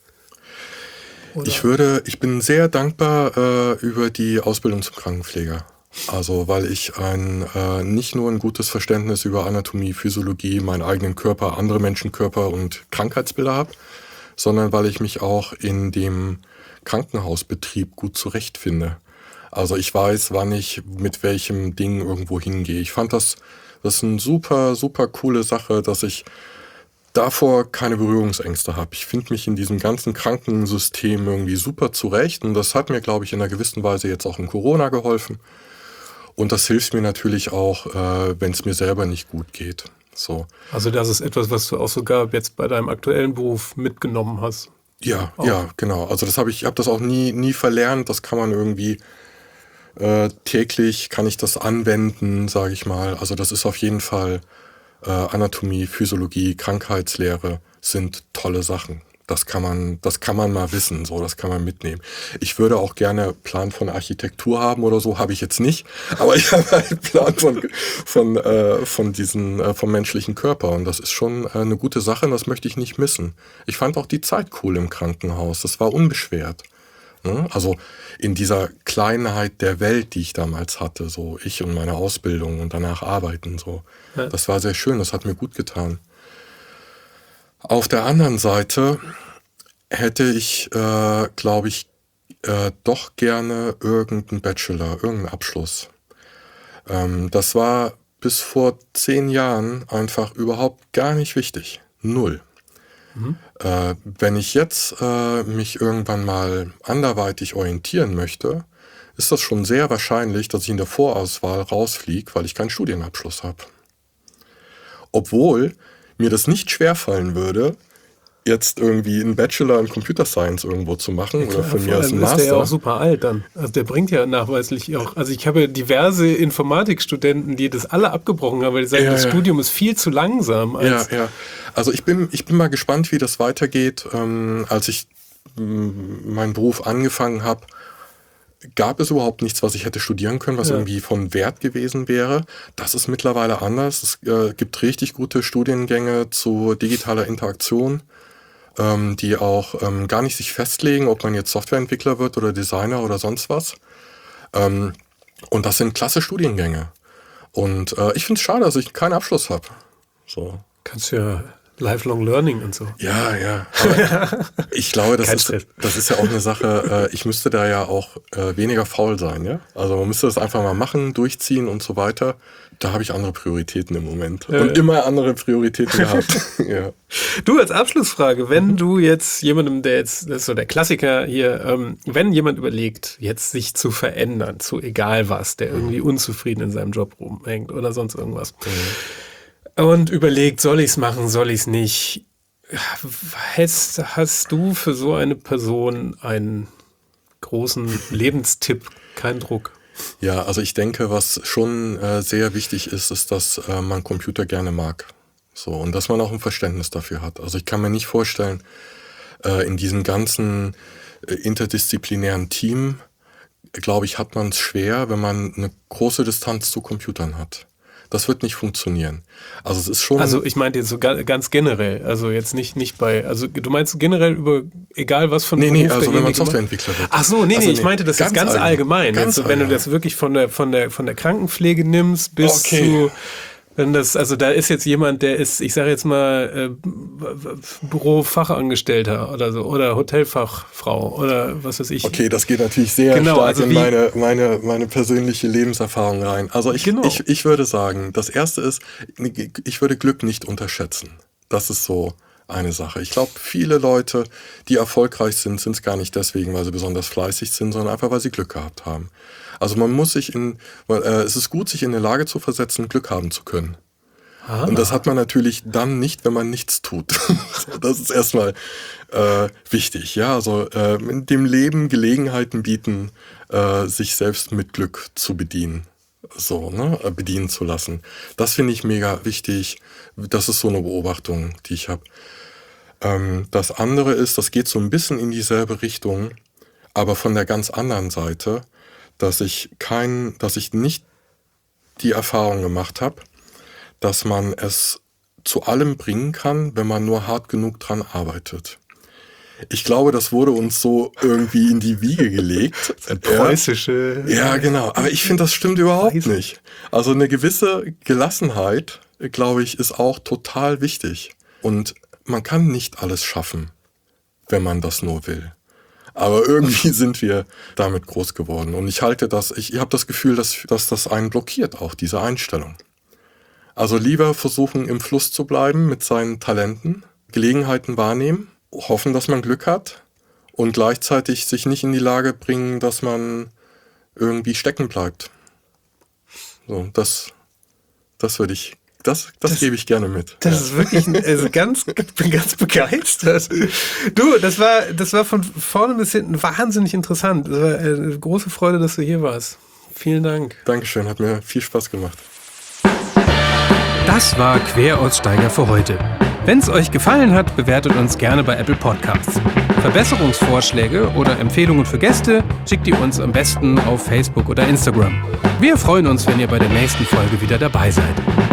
Oder? Ich würde, ich bin sehr dankbar äh, über die Ausbildung zum Krankenpfleger. Also weil ich ein äh, nicht nur ein gutes Verständnis über Anatomie, Physiologie, meinen eigenen Körper, andere Menschenkörper und Krankheitsbilder habe, sondern weil ich mich auch in dem Krankenhausbetrieb gut zurechtfinde. Also ich weiß, wann ich mit welchem Ding irgendwo hingehe. Ich fand das, das ist eine super, super coole Sache, dass ich davor keine Berührungsängste habe. Ich finde mich in diesem ganzen Krankensystem irgendwie super zurecht und das hat mir, glaube ich, in einer gewissen Weise jetzt auch in Corona geholfen. Und das hilft mir natürlich auch, äh, wenn es mir selber nicht gut geht. So. Also das ist etwas, was du auch sogar jetzt bei deinem aktuellen Beruf mitgenommen hast. Ja, auch. ja, genau. Also das habe ich, ich habe das auch nie, nie verlernt. Das kann man irgendwie äh, täglich, kann ich das anwenden, sage ich mal. Also das ist auf jeden Fall äh, Anatomie, Physiologie, Krankheitslehre sind tolle Sachen. Das kann man, das kann man mal wissen, so, das kann man mitnehmen. Ich würde auch gerne Plan von Architektur haben oder so, habe ich jetzt nicht, aber ich habe einen Plan von von äh, von diesen äh, vom menschlichen Körper und das ist schon äh, eine gute Sache und das möchte ich nicht missen. Ich fand auch die Zeit cool im Krankenhaus, das war unbeschwert. Ne? Also in dieser Kleinheit der Welt, die ich damals hatte, so ich und meine Ausbildung und danach arbeiten, so, ja. Das war sehr schön, das hat mir gut getan. Auf der anderen Seite hätte ich, äh, glaube ich, äh, doch gerne irgendeinen Bachelor, irgendeinen Abschluss. Ähm, das war bis vor zehn Jahren einfach überhaupt gar nicht wichtig. Null. Mhm. Äh, wenn ich jetzt äh, mich irgendwann mal anderweitig orientieren möchte, ist das schon sehr wahrscheinlich, dass ich in der Vorauswahl rausfliege, weil ich keinen Studienabschluss habe. Obwohl mir das nicht schwerfallen würde, jetzt irgendwie einen Bachelor in Computer Science irgendwo zu machen, ja, oder von mir aus einen Master. Ist der ja auch super alt dann. Also der bringt ja nachweislich auch, also ich habe ja diverse Informatikstudenten, die das alle abgebrochen haben, weil die sagen, ja, das ja. Studium ist viel zu langsam. Als ja, ja. Also ich bin, ich bin mal gespannt, wie das weitergeht. Ähm, als ich m, meinen Beruf angefangen habe, gab es überhaupt nichts, was ich hätte studieren können, was ja. irgendwie von Wert gewesen wäre. Das ist mittlerweile anders. Es äh, gibt richtig gute Studiengänge zu digitaler Interaktion, ähm, die auch ähm, gar nicht sich festlegen, ob man jetzt Softwareentwickler wird oder Designer oder sonst was. Ähm, und das sind klasse Studiengänge. Und äh, ich finde es schade, dass ich keinen Abschluss habe. So. Kannst du ja Lifelong Learning und so. Ja, ja. Aber ich glaube, das ist, das ist ja auch eine Sache, äh, ich müsste da ja auch äh, weniger faul sein, ja. Also man müsste das einfach mal machen, durchziehen und so weiter. Da habe ich andere Prioritäten im Moment. Ja, und ja. immer andere Prioritäten gehabt. Ja. Du als Abschlussfrage, wenn mhm. du jetzt jemandem, der jetzt, das ist so der Klassiker hier, ähm, wenn jemand überlegt, jetzt sich zu verändern, zu egal was, der irgendwie unzufrieden in seinem Job rumhängt oder sonst irgendwas. Mhm. Und überlegt, soll ich es machen, soll ich es nicht? hast, hast du für so eine Person einen großen Lebenstipp? Kein Druck. Ja, also ich denke, was schon äh, sehr wichtig ist, ist, dass äh, man Computer gerne mag. So, und dass man auch ein Verständnis dafür hat. Also ich kann mir nicht vorstellen, äh, in diesem ganzen äh, interdisziplinären Team, glaube ich, hat man es schwer, wenn man eine große Distanz zu Computern hat. Das wird nicht funktionieren. Also es ist schon. Also ich meinte jetzt so ga, ganz generell, also jetzt nicht nicht bei, also du meinst generell über egal was von nee Beruf nee, also wenn man gemacht? Softwareentwickler wird. Ach so, nee also nee, ich meinte das ganz, ganz allgemein. Ganz also, wenn allgemein. du das wirklich von der von der von der Krankenpflege nimmst bis okay. zu wenn das, also da ist jetzt jemand, der ist, ich sage jetzt mal, äh, Bürofachangestellter oder so, oder Hotelfachfrau oder was weiß ich. Okay, das geht natürlich sehr genau, stark also in wie, meine, meine, meine persönliche Lebenserfahrung rein. Also ich, genau. ich, ich würde sagen, das Erste ist, ich würde Glück nicht unterschätzen. Das ist so eine Sache. Ich glaube, viele Leute, die erfolgreich sind, sind es gar nicht deswegen, weil sie besonders fleißig sind, sondern einfach, weil sie Glück gehabt haben. Also man muss sich in, weil, äh, es ist gut, sich in eine Lage zu versetzen, Glück haben zu können. Ah. Und das hat man natürlich dann nicht, wenn man nichts tut. Das ist erstmal äh, wichtig. Ja, also äh, in dem Leben Gelegenheiten bieten, äh, sich selbst mit Glück zu bedienen. So, ne, bedienen zu lassen. Das finde ich mega wichtig. Das ist so eine Beobachtung, die ich habe. Ähm, das andere ist, das geht so ein bisschen in dieselbe Richtung, aber von der ganz anderen Seite, dass ich kein, dass ich nicht die Erfahrung gemacht habe, dass man es zu allem bringen kann, wenn man nur hart genug dran arbeitet. Ich glaube, das wurde uns so irgendwie in die Wiege gelegt. Preußische. Ja, genau. Aber ich finde, das stimmt überhaupt nicht. Also eine gewisse Gelassenheit, glaube ich, ist auch total wichtig. Und man kann nicht alles schaffen, wenn man das nur will. Aber irgendwie sind wir damit groß geworden. Und ich halte das, ich, ich habe das Gefühl, dass, dass das einen blockiert, auch diese Einstellung. Also lieber versuchen, im Fluss zu bleiben mit seinen Talenten, Gelegenheiten wahrnehmen, hoffen, dass man Glück hat und gleichzeitig sich nicht in die Lage bringen, dass man irgendwie stecken bleibt. So, das, das würde ich, das, das, das gebe ich gerne mit. Das ja. ist wirklich, also ganz, ich bin ganz begeistert. Du, das war, das war von vorne bis hinten wahnsinnig interessant. Das war eine große Freude, dass du hier warst. Vielen Dank. Dankeschön, hat mir viel Spaß gemacht. Das war Queraussteiger für heute. Wenn es euch gefallen hat, bewertet uns gerne bei Apple Podcasts. Verbesserungsvorschläge oder Empfehlungen für Gäste schickt ihr uns am besten auf Facebook oder Instagram. Wir freuen uns, wenn ihr bei der nächsten Folge wieder dabei seid.